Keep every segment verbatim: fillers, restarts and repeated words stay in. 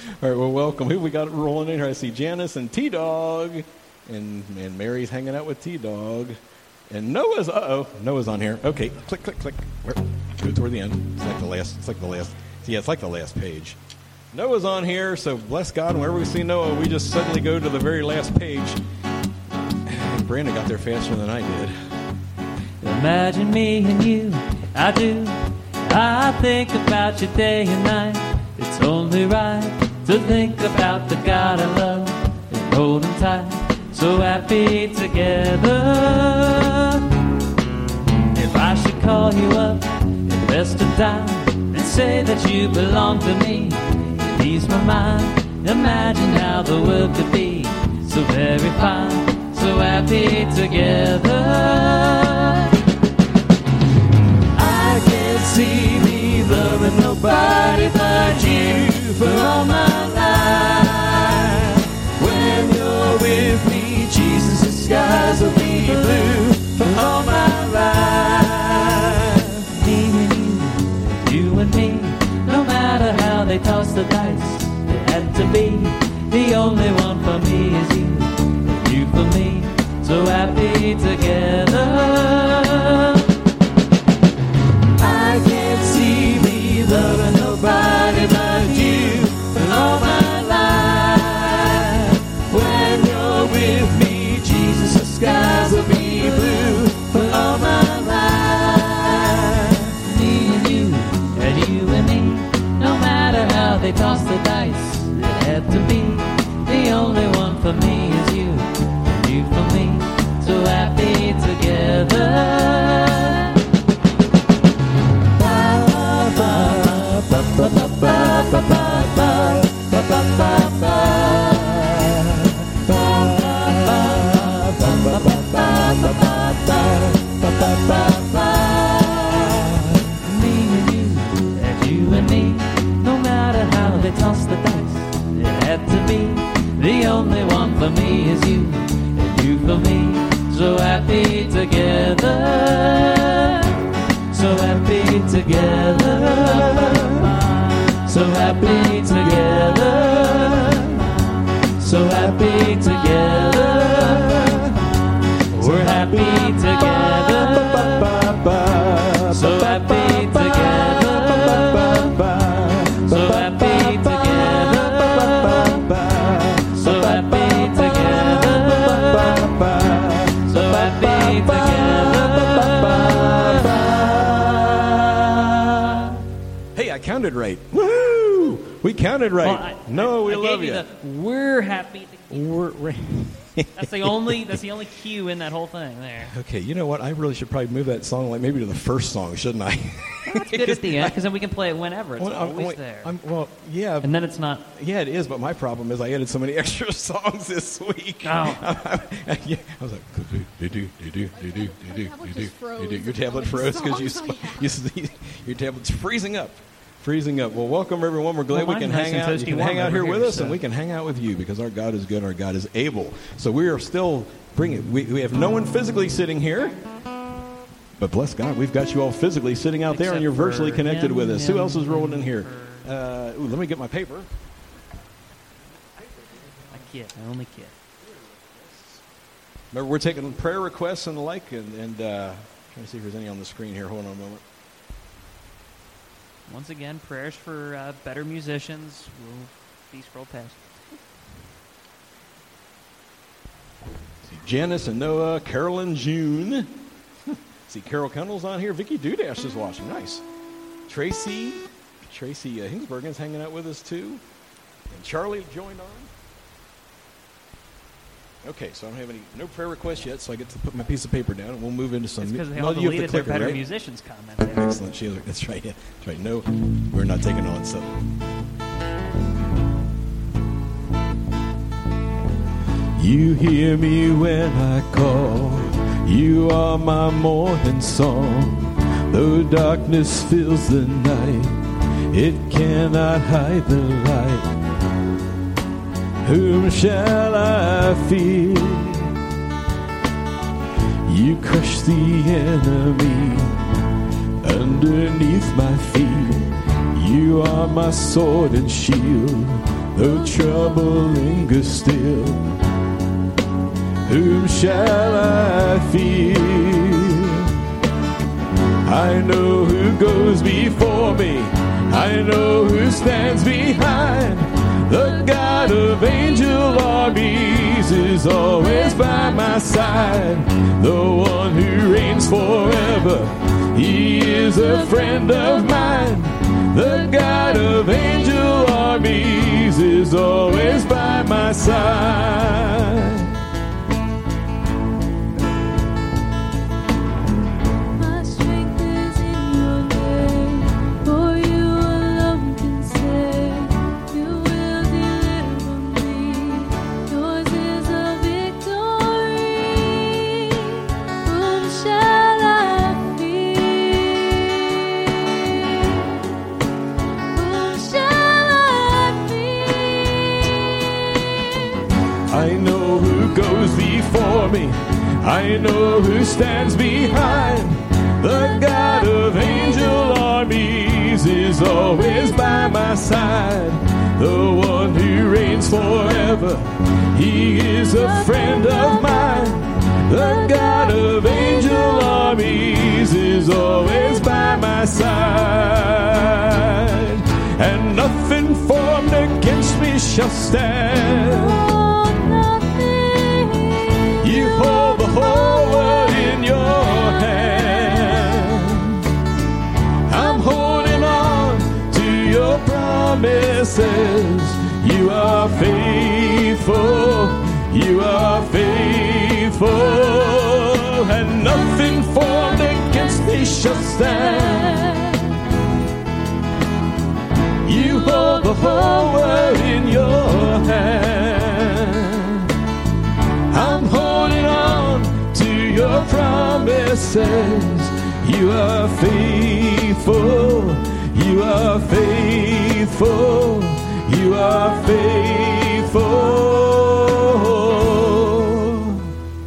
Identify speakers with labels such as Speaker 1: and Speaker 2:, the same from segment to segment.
Speaker 1: All right, well, welcome. Who we got rolling in here? I see Janice and T-Dog, and and Mary's hanging out with T-Dog, and Noah's. Uh oh, Noah's on here. Okay, click, click, click. Where? Go toward the end. It's like the last. It's like the last. Yeah, it's like the last page. Noah's on here, so bless God. Whenever we see Noah, we just suddenly go to the very last page. And Brandon got there faster than I did.
Speaker 2: Imagine me and you, I do. I think about you day and night. It's only right to think about the God I love and hold him tight. So happy together. If I should call you up, invest a dime, and say that you belong to me, it ease my mind. Imagine how the world could be so very fine, so happy together. I can't see me loving nobody but you for all my life. When you're with me, Jesus, the skies will be blue for all my life. Me and you, you and me, no matter how they toss the dice, it had to be. The only one for me is you, and you for me, so happy together. I can't see me loving nobody but you for all my life. When you're with me, Jesus, the skies will be blue for all my life. Me and you, and you and me, no matter how they toss the dice, it had to be. The only one for me is you, and you for me, so happy together. Me and you, and you and me, no matter how they toss the dice, it had to be. The only one for me is you, and you for me, so happy together. So happy together, so happy together, so happy together, we're happy together, so happy together, so happy together, so happy together, so happy together.
Speaker 1: I counted right. Woo! We counted right.
Speaker 2: Well, I,
Speaker 1: no, we
Speaker 2: I
Speaker 1: love
Speaker 2: gave
Speaker 1: you.
Speaker 2: you the, we're happy together.
Speaker 1: We're, we're
Speaker 2: That's the only. That's the only cue in that whole thing there.
Speaker 1: Okay, you know what? I really should probably move that song like maybe to the first song, shouldn't I?
Speaker 2: That's good at the end because then we can play it whenever. It's
Speaker 1: well,
Speaker 2: always
Speaker 1: I'm,
Speaker 2: there.
Speaker 1: I'm, well, yeah,
Speaker 2: and then it's not.
Speaker 1: Yeah, it is. But my problem is I added so many extra songs this week.
Speaker 2: Oh.
Speaker 1: I, I, yeah, I was like, do do do do do do do do do do. Your tablet froze because you, you, you, your tablet's freezing up. Freezing up. Well, welcome everyone. We're glad
Speaker 2: well,
Speaker 1: we can
Speaker 2: nice
Speaker 1: hang out. You can hang out here with us, so. and we can hang out with you because our God is good. Our God is able. So we are still bringing. We, we have no one physically sitting here, but bless God, we've got you all physically sitting out there,
Speaker 2: Except
Speaker 1: and you're virtually connected
Speaker 2: him,
Speaker 1: with us.
Speaker 2: him,
Speaker 1: Who else is rolling in here? Uh, ooh, let me get my paper.
Speaker 2: My kid, my only kid.
Speaker 1: Remember, we're taking prayer requests and the like, and, and uh, trying to see if there's any on the screen here. Hold on a moment.
Speaker 2: Once again, prayers for uh, better musicians. We'll be scroll past.
Speaker 1: See Janice and Noah, Carol and June. See Carol Kendall's on here. Vicky Dudash is watching. Nice. Tracy, Tracy uh, Hingsbergen's hanging out with us too, and Charlie joined on. Okay, so I don't have any no prayer requests yet, so I get to put my piece of paper down, and we'll move into some.
Speaker 2: It's because they
Speaker 1: no,
Speaker 2: all
Speaker 1: you have
Speaker 2: deleted
Speaker 1: the
Speaker 2: their
Speaker 1: clicker,
Speaker 2: better
Speaker 1: right?
Speaker 2: musicians comment. There.
Speaker 1: Excellent, Sheila. That's right. Yeah, that's right. No, we're not taking on so. You hear me when I call. You are my morning song. Though darkness fills the night, it cannot hide the light. Whom shall I fear? You crush the enemy underneath my feet. You are my sword and shield, though trouble lingers still. Whom shall I fear? I know who goes before me. I know who stands behind. The God of angel armies is always by my side. The one who reigns forever, he is a friend of mine. The God of angel armies is always by my side. Me. I know who stands behind. The God of angel armies is always by my side. The one who reigns forever, he is a friend of mine. The God of angel armies is always by my side. And nothing formed against me shall stand. You hold the whole world in your hand. I'm holding on to your promises. You are faithful. You are faithful. And nothing formed against me shall stand. You hold the whole world in your hand. I'm holding on to your promises. You are faithful. You are faithful. You are faithful.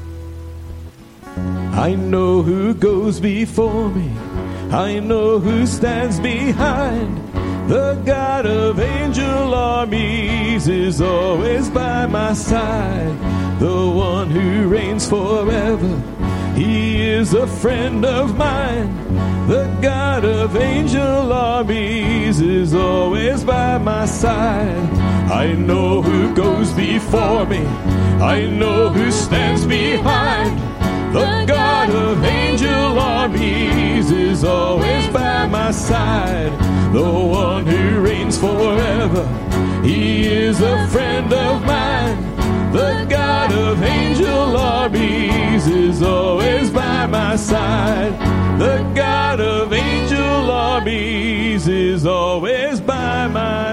Speaker 1: I know who goes before me. I know who stands behind. The God of angel armies is always by my side. The one who reigns forever, he is a friend of mine. The God of angel armies is always by my side. I know who goes before me. I know who stands behind. The God of angel armies is always by my side. The one who reigns forever, he is a friend of mine. The God of angel armies is always by my side. The God of angel armies is always by my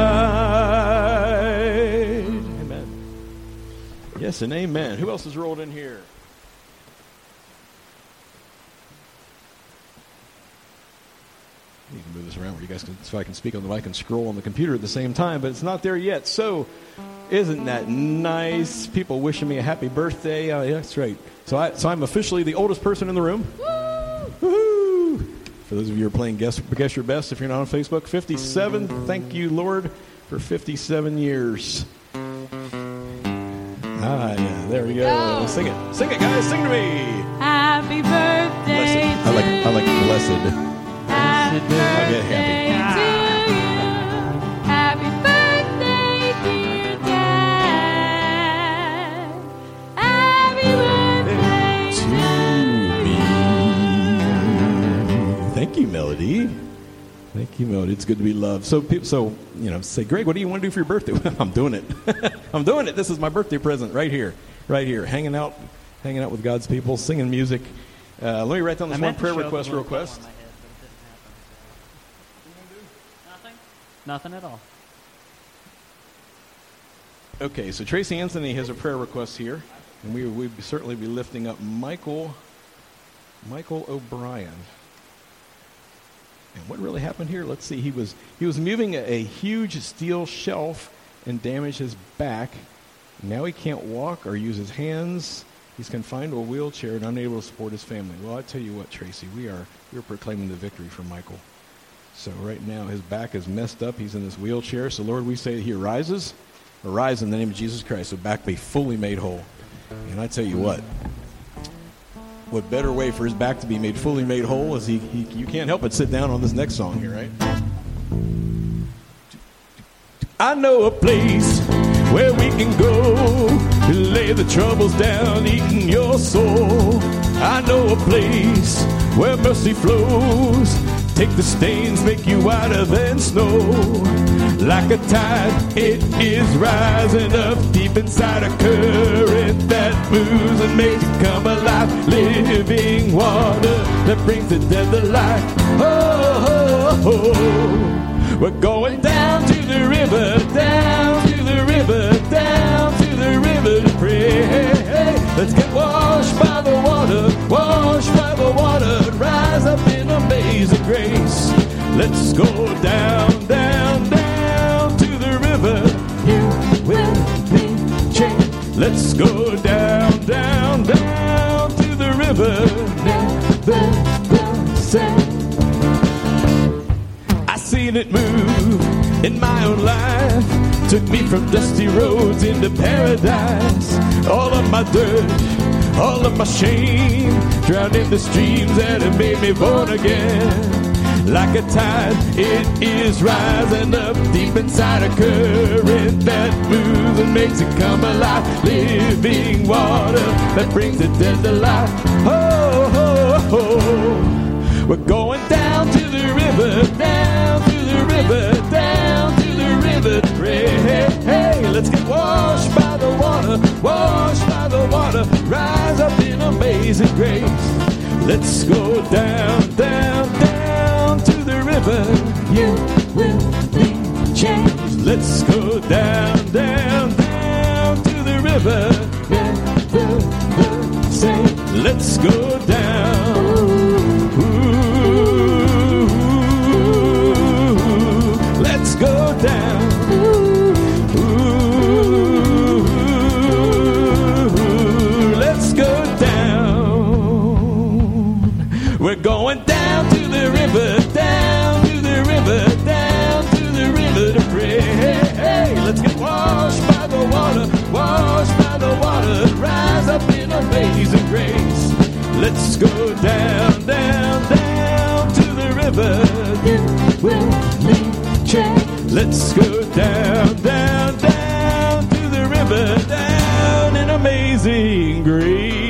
Speaker 1: side. Amen. Yes and amen. Who else is rolled in here? I need to move this around where you guys can, so I can speak on the mic and scroll on the computer at the same time, but it's not there yet. So, isn't that nice? People wishing me a happy birthday. Uh, yeah, that's right. So, I, so I'm officially the oldest person in the room. Woo! For those of you who are playing Guess, Guess Your Best, if you're not on Facebook, fifty-seven. Thank you, Lord, for fifty-seven years. Ah, yeah, there we go. Oh. Sing it. Sing it, guys. Sing to me.
Speaker 3: Happy birthday.
Speaker 1: Blessed. I like, I like blessed.
Speaker 3: Happy birthday
Speaker 1: happy.
Speaker 3: to you. Happy birthday, dear Dad. Happy birthday
Speaker 1: to me. Thank you, Melody. Thank you, Melody. It's good to be loved. So, people, so you know, say, Greg, what do you want to do for your birthday? Well, I'm doing it. I'm doing it. This is my birthday present right here, right here, hanging out, hanging out with God's people, singing music. Uh, let me write down this one prayer request real quick.
Speaker 4: Nothing at all.
Speaker 1: Okay, so Tracy Anthony has a prayer request here, and we we certainly be lifting up Michael, Michael O'Brien. And what really happened here? Let's see. He was he was moving a, a huge steel shelf and damaged his back. Now he can't walk or use his hands. He's confined to a wheelchair and unable to support his family. Well, I tell you what, Tracy, we are we are proclaiming the victory for Michael. So right now his back is messed up. He's in this wheelchair. So Lord, we say that he arises. Arise in the name of Jesus Christ. So back be fully made whole. And I tell you what, what better way for his back to be made fully made whole is he, he you can't help but sit down on this next song here, right? I know a place where we can go to lay the troubles down, eating your soul. I know a place where mercy flows. Take the stains, make you whiter than snow. Like a tide, it is rising up deep inside a current that moves and makes it come alive. Living water that brings the dead to life. Oh, oh, oh. We're going down to the river, down to the river, down to the river to pray. Let's get washed by the water, washed by the water, rise up in amazing grace. Let's go down, down, down to the river. You will be changed. Let's go down, down, down to the river. Never the same. I seen it move in my own life. Took me from dusty roads into paradise. All of my dirt, all of my shame, drowned in the streams that have made me born again. Like a tide, it is rising up deep inside a current that moves and makes it come alive. Living water that brings the dead to life. Oh, oh, oh. We're going down to the river, down to the river, down to the river to pray. Hey, hey, let's get washed by the water, washed by the water, rise up in amazing grace. Let's go down, down, down to the river. You will be changed. Let's go down, down, down to the river. Never the same. Let's go down. Ooh, let's go down. We're going down to the river, down to the river, down to the river to pray. Hey, hey, let's get washed by the water, washed by the water, rise up in amazing grace. Let's go down, down, down to the river. You will be changed. Let's go down, down, down to the river, down in amazing grace.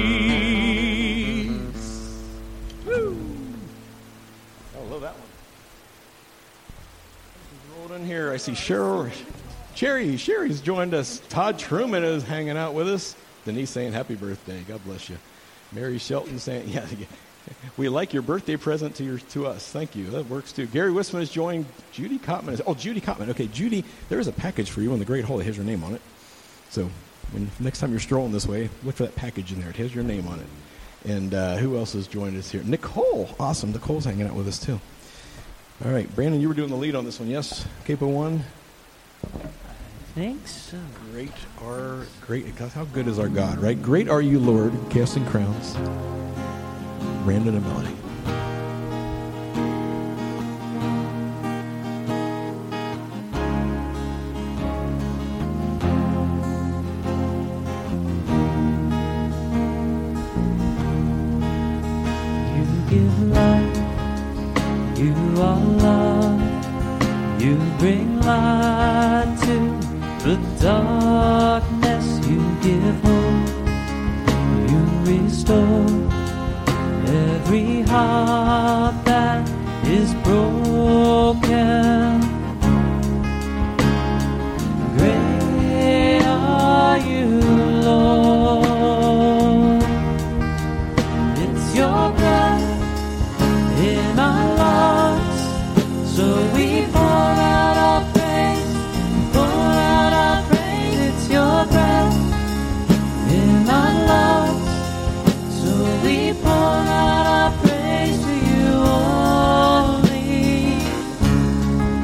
Speaker 1: Here I see Cheryl, Sherry, Sherry's joined us. Todd Truman is hanging out with us. Denise saying happy birthday. God bless you. Mary Shelton saying, yeah, we like your birthday present to your to us. Thank you. That works too. Gary Wisman has joined. Judy Cotman is, oh, Judy Cotman. Okay, Judy, there is a package for you in the Great Hall that has your name on it. So when next time you're strolling this way, look for that package in there. It has your name on it. And uh, who else has joined us here? Nicole. Awesome. Nicole's hanging out with us too. All right, Brandon, you were doing the lead on this one, yes? Capo one?
Speaker 2: I think so.
Speaker 1: Great are, great, how good is our God, right? Great are you, Lord, casting crowns. Brandon and Melody.
Speaker 2: You give life. You are love, you bring light to the darkness, you give hope, you restore every heart that is broken. Great are you, Lord, it's your breath in our lives, so we pour out our praise, pour out our praise. It's your breath in our lives, so we pour out our praise to you only.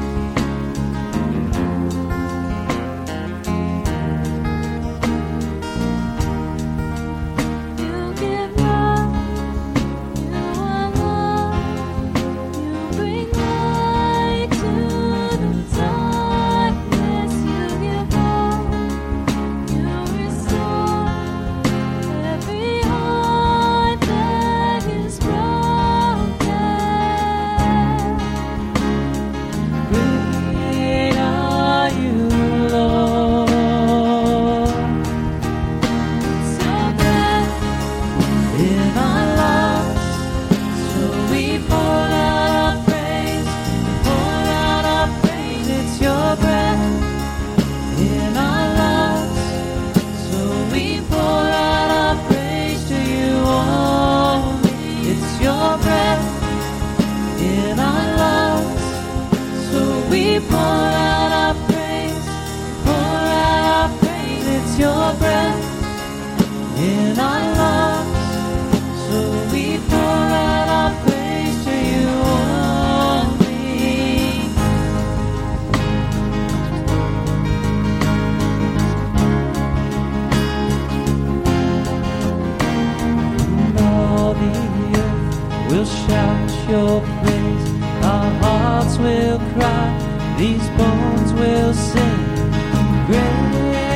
Speaker 2: your praise. Our hearts will cry, these bones will sing. Great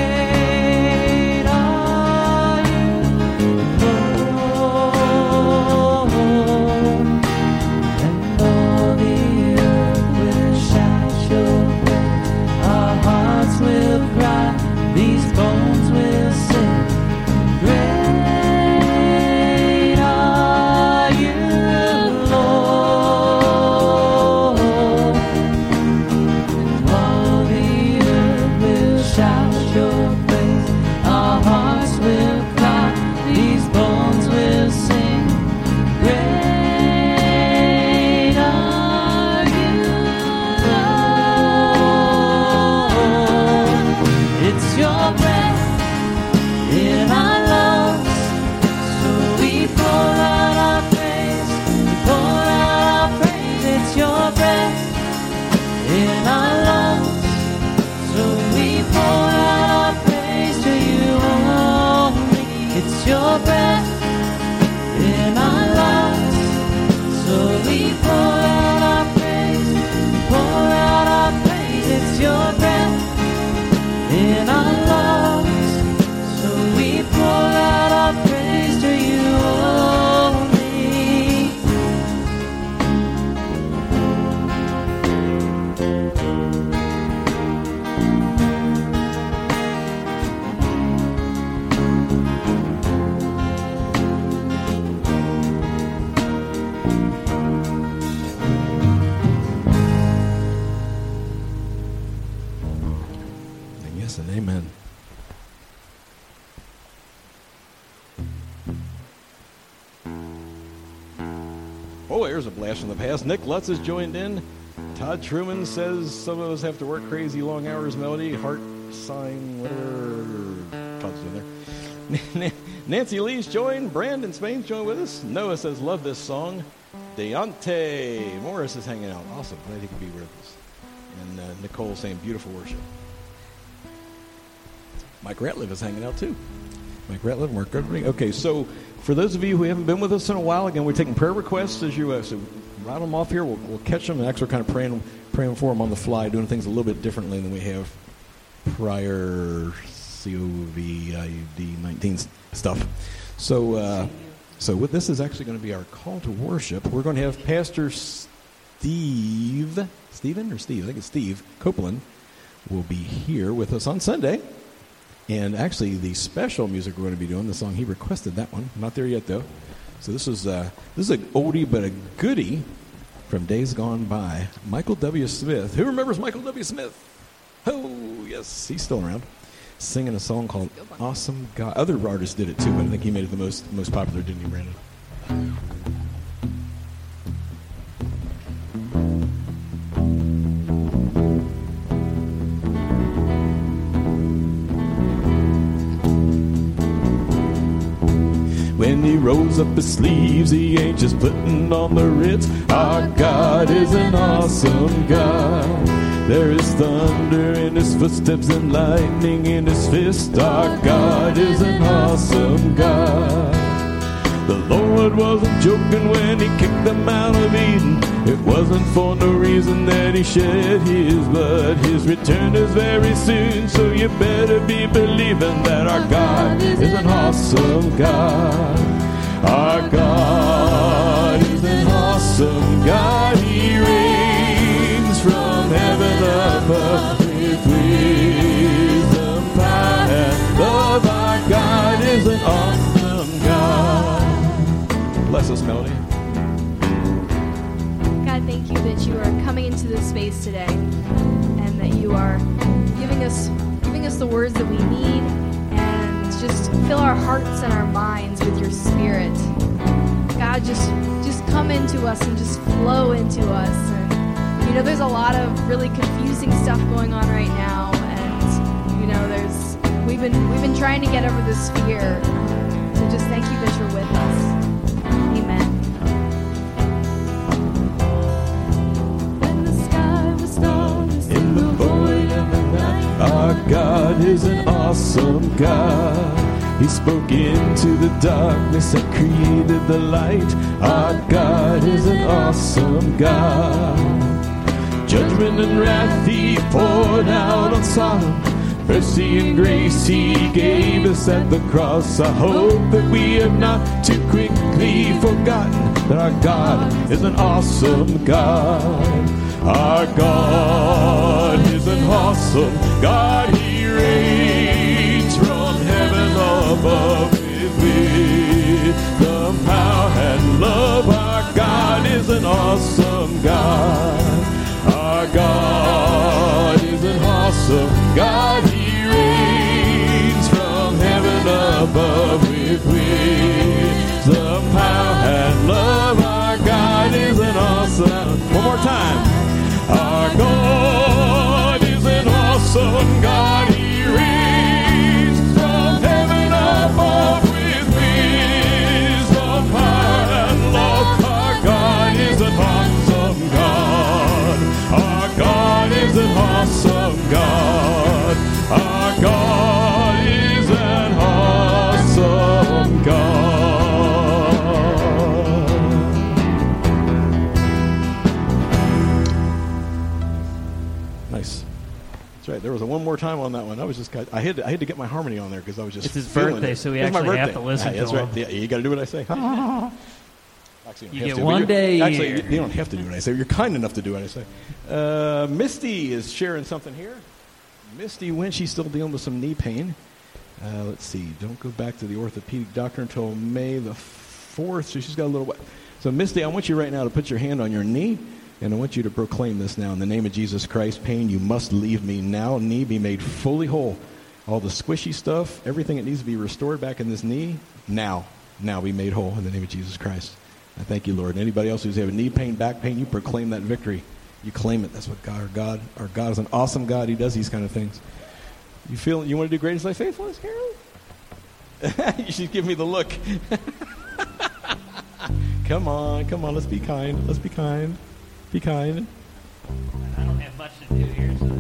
Speaker 2: are you, Lord, and all the earth will shout your praise. Our hearts will cry, these bones will sing. Great are you, Lord, and all the earth will shout your praise. Our hearts will cry, these bones will sing. Great are you, Lord. It's your breath in our lungs, so we pour out our praise. We pour out our praise. It's your breath in our lungs, so we pour out our praise to you only. It's your breath in our lungs, so we pour out our praise. We pour out our praise. It's your breath in our lungs, so we pour out our praise to you only.
Speaker 1: And yes and amen. Oh, there's a blast from the past. Nick Lutz has joined in. Todd Truman says some of us have to work crazy long hours. Melody, heart sign, whatever Todd's doing there. Nancy Lee's joined. Brandon Spain's joined with us. Noah says, love this song. Deontay Morris is hanging out. Awesome. Glad he could be with us. And uh, Nicole saying, beautiful worship. Mike Ratliff is hanging out too. Mike Ratliff, Mark Goodring. Okay, so for those of you who haven't been with us in a while, again, we're taking prayer requests as you uh, so rattle them off here. We'll, we'll catch them and actually kind of praying, praying for them on the fly, doing things a little bit differently than we have prior C O V I D nineteen stuff. So, uh, so what this is actually going to be our call to worship. We're going to have Pastor Steve, Stephen or Steve? I think it's Steve Copeland will be here with us on Sunday. And actually, the special music we're going to be doing, the song he requested, that one. Not there yet, though. So this is uh, this is an oldie but a goodie from days gone by. Michael W. Smith. Who remembers Michael W. Smith? Oh, yes, he's still around. Singing a song called Awesome God. Other artists did it, too, but I think he made it the most most popular, didn't he, Brandon? When he rolls up his sleeves, he ain't just putting on the Ritz. Our God is an awesome God. There is thunder in his footsteps and lightning in his fist. Our God is an awesome God. The Lord wasn't joking when he kicked them out of Eden. It wasn't for no reason that he shed his blood. His return is very soon, so you better be believing that our God is an awesome God. Our God is an awesome God. He reigns from heaven above with wisdom, power, and love. Our God is an awesome God. Bless us, Melody.
Speaker 3: God, thank you that you are coming into this space today and that you are giving us giving us the words that we need, and just fill our hearts and our minds with your spirit. God, just just come into us and just flow into us. And you know, there's a lot of really confusing stuff going on right now, and you know, there's we've been we've been trying to get over this fear. So just thank you that you're with us. Amen. When the sky was darkness
Speaker 1: In the void of the night, our God is an awesome God.
Speaker 2: He spoke into the darkness and created the light. Our God is an awesome God. Judgment and wrath He poured out on Sodom. Mercy and grace He gave us at the cross. I hope that we have not too quickly forgotten that our God is an awesome God. Our God is an awesome God. He reigns from heaven above with wisdom, power, and love. Our God is an awesome God. Our God is an awesome God. He reigns from heaven above with wisdom, power, and love. Our God is an awesome. One more time. Our God is an awesome God. He reigns from heaven above with wisdom, power, and love. Our God is an awesome God. Our God is an awesome God. Our God is an awesome God. Nice. That's right. There was a one more time on that one. I was just I had to, I had to get my harmony on there because I was just.
Speaker 4: It's his
Speaker 2: feeling
Speaker 4: birthday,
Speaker 2: it.
Speaker 4: so we
Speaker 2: It's my
Speaker 4: actually have
Speaker 2: birthday.
Speaker 4: to listen
Speaker 2: Yeah,
Speaker 4: to
Speaker 2: that's
Speaker 4: him.
Speaker 2: right. Yeah, you got to do what I say. Actually, you,
Speaker 4: You
Speaker 2: don't have
Speaker 4: get
Speaker 2: to,
Speaker 4: one
Speaker 2: but
Speaker 4: day a
Speaker 2: Actually,
Speaker 4: year.
Speaker 2: you, you don't have to do what I say. You're kind enough to do what I say. Uh, Misty is sharing something here. Misty, when she's still dealing with some knee pain. Uh, let's see. Don't go back to the orthopedic doctor until May the fourth. So she's got a little while. So Misty, I want you right now to put your hand on your knee, and I want you to proclaim this now. In the name of Jesus Christ, pain, you must leave me now. Knee, be made fully whole. All the squishy stuff, everything that needs to be restored back in this knee, now, now be made whole in the name of Jesus Christ. I thank you, Lord. And anybody else who's having knee pain, back pain, you proclaim that victory. You claim it. That's what God, our God, our God is an awesome God. He does these kind of things. You feel, you want to do great as thy faithfulness, Carol? She's giving me the look. Come on, come on, let's be kind. Let's be kind. Be kind.
Speaker 4: I don't have much to do here, so.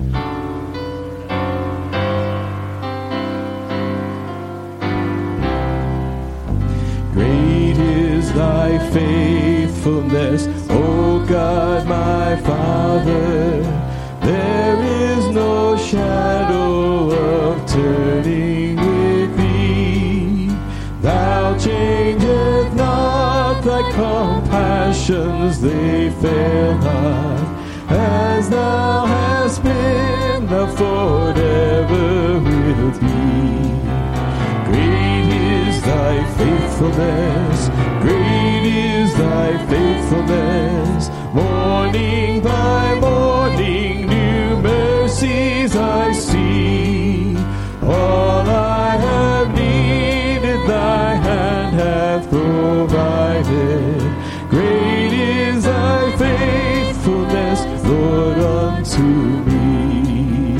Speaker 2: Great is thy faithfulness, O God my Father. There is no shadow of turning with thee. Thou changest not, thy compassions they fail not. As thou hast been, thou forever wilt be. Great is thy faithfulness, great is thy faithfulness. Morning by morning, new mercies I see. All I have needed, thy hand hath provided. Great is thy faithfulness, Lord, unto me.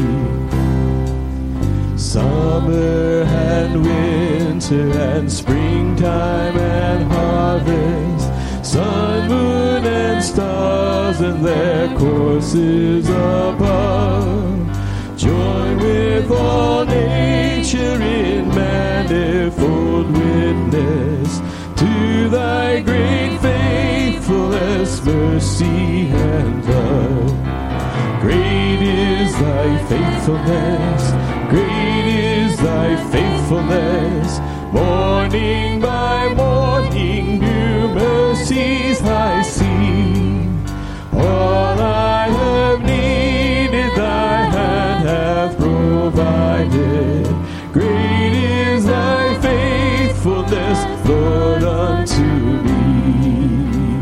Speaker 2: Summer and winter and springtime and harvest, sun, moon, and stars and their courses above, join with all nature in manifold witness to thy great faithfulness, mercy, and love. Great is thy faithfulness, great is thy faithfulness. Morning by morning, new mercies I see. All I have needed, thy hand hath provided. Great is thy faithfulness, Lord, unto me.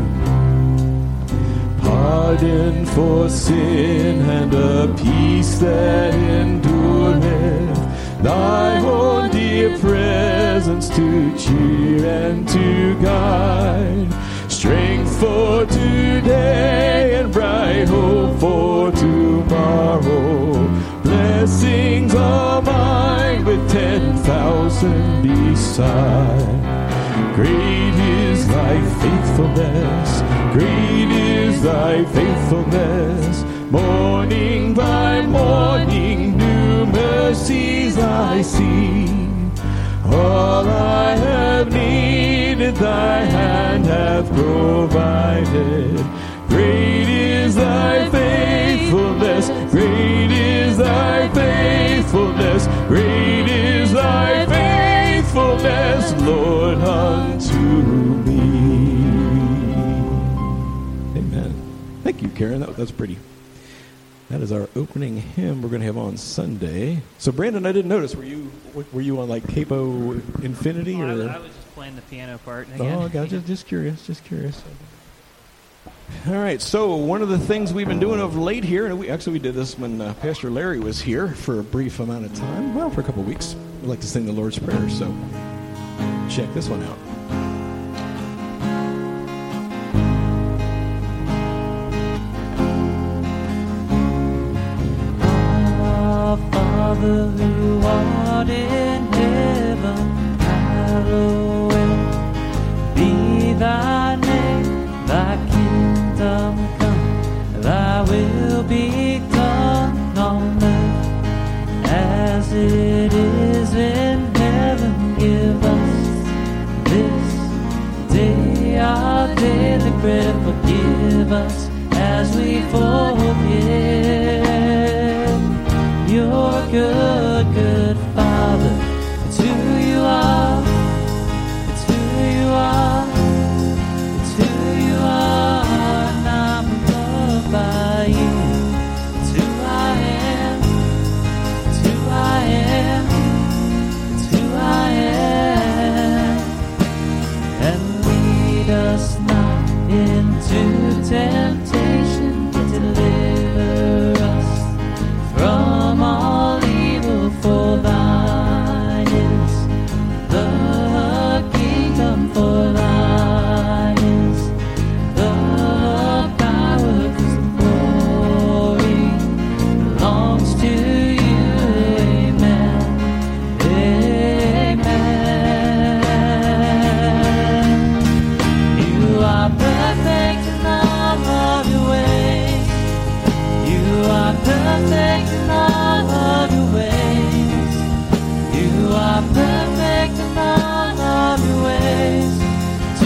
Speaker 2: Pardon for sin and a peace that endureth. Thy own dear presence to cheer and to guide. Strength for today and bright hope for tomorrow. Blessings are mine with ten thousand beside. Great is thy faithfulness, great is thy faithfulness. Morning by morning, new mercies I see. All I have needed, thy hand hath provided. Great is thy faithfulness, great is thy faithfulness, great is thy faithfulness, Lord, unto me.
Speaker 1: Amen. Thank you, Karen. That, that's pretty. That is our opening hymn we're going to have on Sunday. So, Brandon, I didn't notice. Were you were you on like Capo Infinity?
Speaker 4: Oh,
Speaker 1: Or?
Speaker 4: I, was, I was just playing the piano part again.
Speaker 1: Oh, God, just, just curious, just curious. All right, so one of the things we've been doing of late here, and we actually we did this when uh, Pastor Larry was here for a brief amount of time, well, for a couple of weeks. We like to sing the Lord's Prayer, so check this one out.
Speaker 2: Our Father who art in heaven, hallowed be thy name, thy kingdom come, thy will be done on earth as it is in heaven. Give us this day our daily bread, forgive us as we forgive. You're a good, good Father. It's who you are. It's who you are. It's who you are. And I'm loved by you. It's who I am. It's who I am. It's who I am. And lead us not into temptation, but deliver us from all evil, for thine is the kingdom, for thine is the power, 'cause the glory belongs to you. Amen. Amen. You are perfect in all of your ways. You are perfect in all of your ways. You are perfect in all of your ways to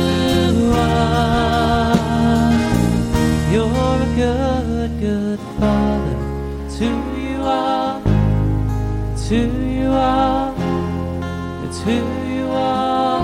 Speaker 2: us. You're a good, good Father. It's who you are. It's who you are. It's who you are.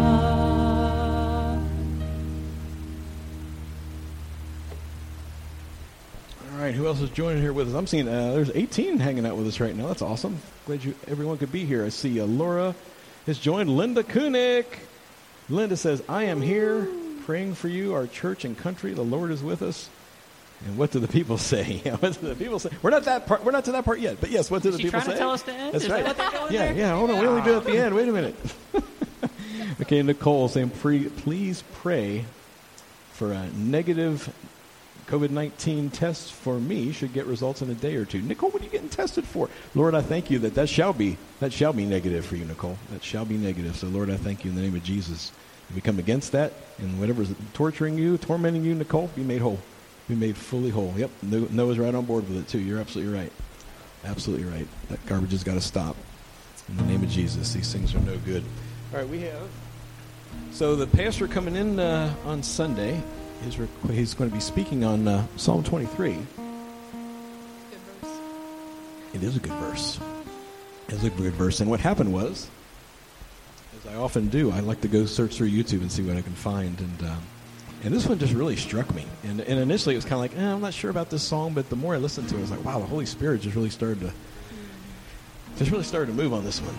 Speaker 1: All right, who else is joining here with us? I'm seeing uh, there's eighteen hanging out with us right now. That's awesome. Glad you everyone could be here. I see uh, Laura has joined. Linda Kunick. Linda says, I am here praying for you, our church and country. The Lord is with us. And what do the people say? Yeah, what do the people say? We're not that part. We're not to that part yet. But yes, what do the
Speaker 4: Is she
Speaker 1: people
Speaker 4: trying
Speaker 1: say?
Speaker 4: to tell us to end?
Speaker 1: That's
Speaker 4: Is
Speaker 1: right.
Speaker 4: that what they're doing
Speaker 1: Yeah,
Speaker 4: there?
Speaker 1: yeah. Hold on. We only do it at the end. Wait a minute. Okay, Nicole saying, pre, please pray for a negative COVID nineteen tests for me. Should get results in a day or two. Nicole, what are you getting tested for? Lord, I thank you that that shall be that shall be negative for you, Nicole. That shall be negative. So, Lord, I thank you in the name of Jesus. We come against that, and whatever's torturing you, tormenting you, Nicole, be made whole. Be made fully whole. Yep, Noah's right on board with it, too. You're absolutely right. Absolutely right. That garbage has got to stop. In the name of Jesus, these things are no good. All right, we have... So the pastor coming in uh, on Sunday, he's, rec- he's going to be speaking on uh, Psalm twenty-three.
Speaker 3: Good verse.
Speaker 1: It is a good verse. It is a good verse. And what happened was, as I often do, I like to go search through YouTube and see what I can find. And um, and this one just really struck me. And, and initially it was kind of like, eh, I'm not sure about this song. But the more I listened to it, I was like, wow, the Holy Spirit just really started to just really started to move on this one.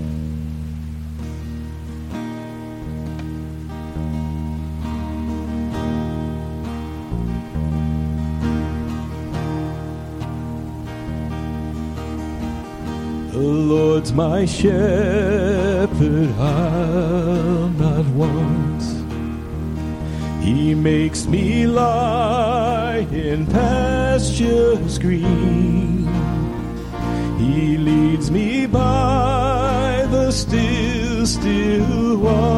Speaker 1: The Lord's my shepherd, I'll not want. He makes me lie in pastures green. He leads me by the still, still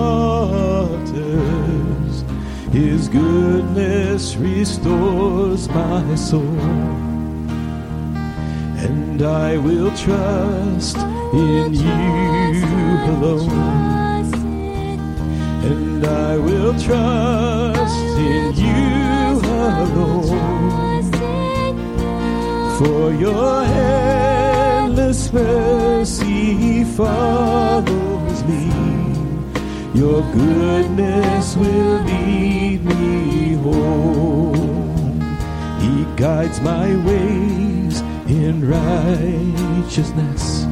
Speaker 1: waters. His goodness restores my soul. And and I will trust in you alone, and I will trust in you alone, for your endless mercy follows me. Your goodness will lead me home. He guides my ways in righteousness,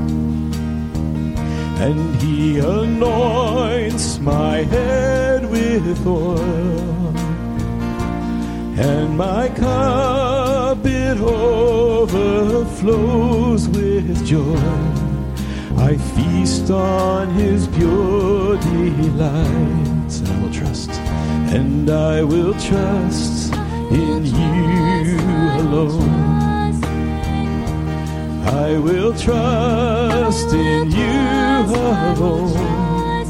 Speaker 1: and He anoints my head with oil, and my cup it overflows with joy. I feast on His pure delights, and I will trust, and I will trust in you alone. I will trust in you alone,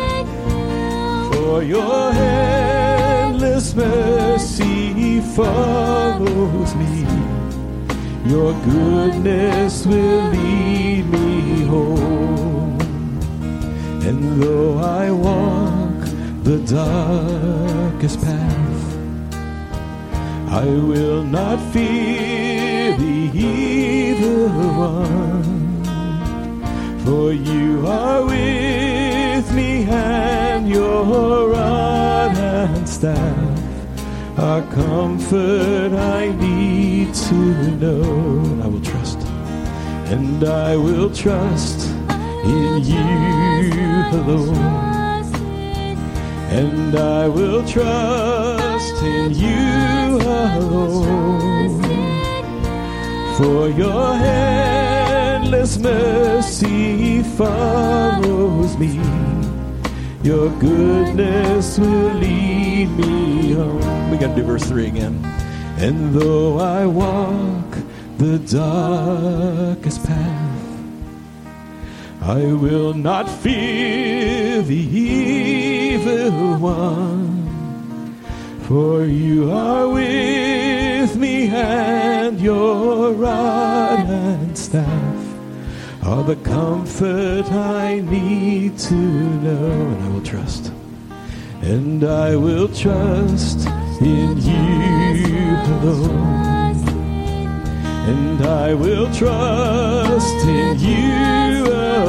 Speaker 1: for your endless mercy follows me. Your goodness will lead me home. And though I walk the darkest path, I will not fear the evil one, for you are with me, and your rod and staff are comfort I need to know. And I will trust, and I will trust in you alone, and I will trust in you alone, for your endless mercy follows me. Your goodness will lead me home. We got to do verse three again. And though I walk the darkest path, I will not fear the evil one, for you are with me, and your rod and staff are the comfort I need to know. And I will trust, and I will trust in you alone, and I will trust in you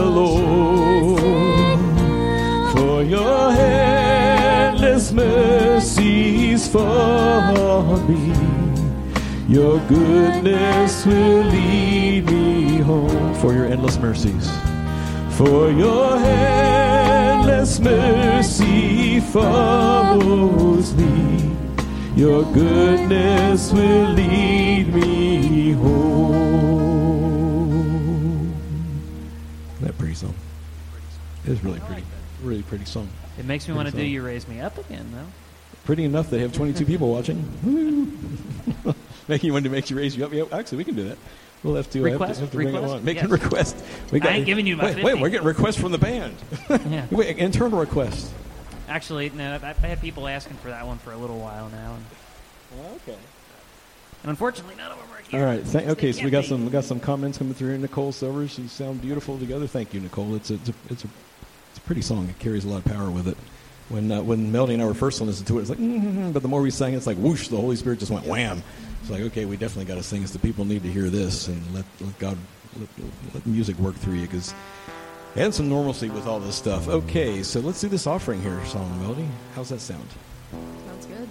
Speaker 1: alone, for your endless mercies for me. Your goodness will lead me home. For your endless mercies, for your endless mercy follows me. Your goodness will lead me home. Isn't that a pretty song? It is really pretty. Really pretty song.
Speaker 4: It makes me want to do You Raise Me Up again, though.
Speaker 1: Pretty enough they have twenty-two people watching. Making you want to make you raise you up. Yeah, actually, we can do that. We'll have to,
Speaker 4: request,
Speaker 1: have to, have to bring
Speaker 4: request,
Speaker 1: it on. Make
Speaker 4: yes.
Speaker 1: a request. We got,
Speaker 4: I ain't giving you my
Speaker 1: wait,
Speaker 4: fifty.
Speaker 1: wait, we're getting requests from the band.
Speaker 4: Yeah.
Speaker 1: Wait, internal request.
Speaker 4: Actually, no, I've, I've had people asking for that one for a little while now. And,
Speaker 1: Well, okay.
Speaker 4: and unfortunately, none of them are here.
Speaker 1: All right. Th- okay, so we got
Speaker 4: Can't
Speaker 1: some we got some comments coming through. Nicole Silvers, you sound beautiful together. Thank you, Nicole. It's a, it's a, it's a, it's a pretty song. It carries a lot of power with it. When uh, when Melody and I were first listening to it, it's like, mm-hmm, but the more we sang, it's like whoosh. The Holy Spirit just went wham. It's like, okay, we definitely got to sing this. The people need to hear this, and let let God let, let music work through you, because and some normalcy with all this stuff. Okay, so let's do this offering here, song Melody. How's that sound?
Speaker 3: Sounds good.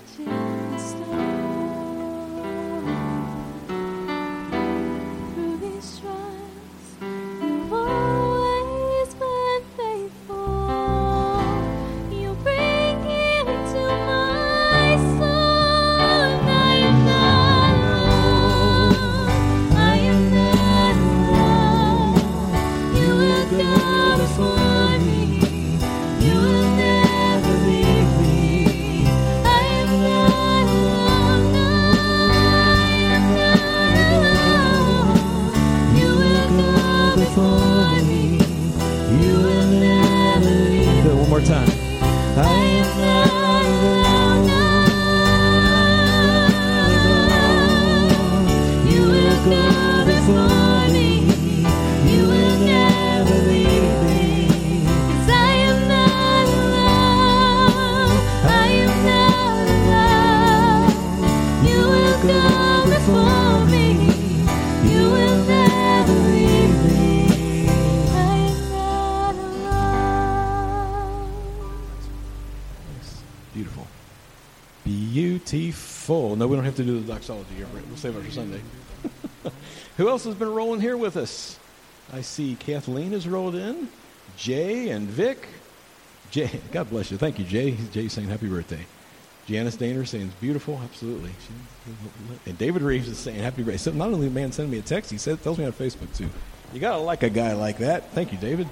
Speaker 1: Beautiful. No, we don't have to do the doxology here. We'll save it for Sunday. Who else has been rolling here with us? I see Kathleen has rolled in. Jay and Vic. Jay, God bless you. Thank you, Jay. Jay's saying happy birthday. Janice Daner saying it's beautiful. Absolutely. And David Reeves is saying happy birthday. So not only the man sending me a text, he said, tells me on Facebook too. You got to like a guy like that. Thank you, David.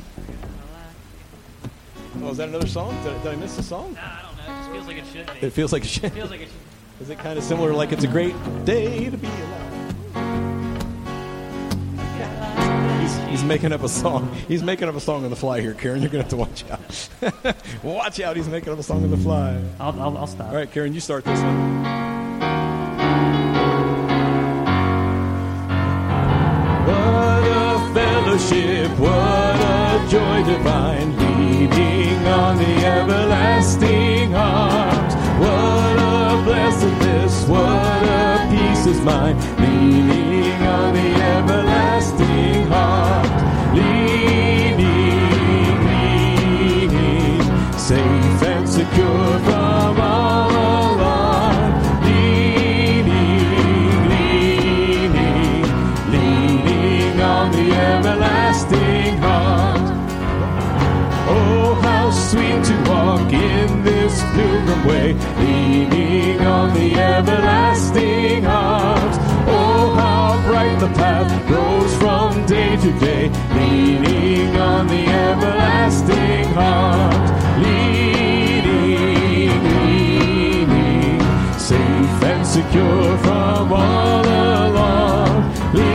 Speaker 1: Oh, is that another song? Did I, did I miss the song?
Speaker 4: Nah, I don't know. It just feels like it should be.
Speaker 1: It feels like it should.
Speaker 4: It feels like it should.
Speaker 1: Is it kind of similar, like it's a great day to be alive? He's, he's making up a song. He's making up a song on the fly here, Karen. You're going to have to watch out. Watch out. He's making up a song on the fly.
Speaker 4: I'll, I'll, I'll stop.
Speaker 1: All right, Karen, you start this one. What a fellowship, what a joy divine, leaning on the everlasting arms. What a blessedness, what a peace is mine, leaning on the everlasting arms. Leaning, leaning, safe and secure from all alarm. Leaning, leaning, leaning on the everlasting arms. Oh, how sweet to walk in this pilgrim way, leaning on the everlasting arms. Oh, how bright the path grows from day to day, leaning on the everlasting arms. Leaning, leaning, safe and secure from all along.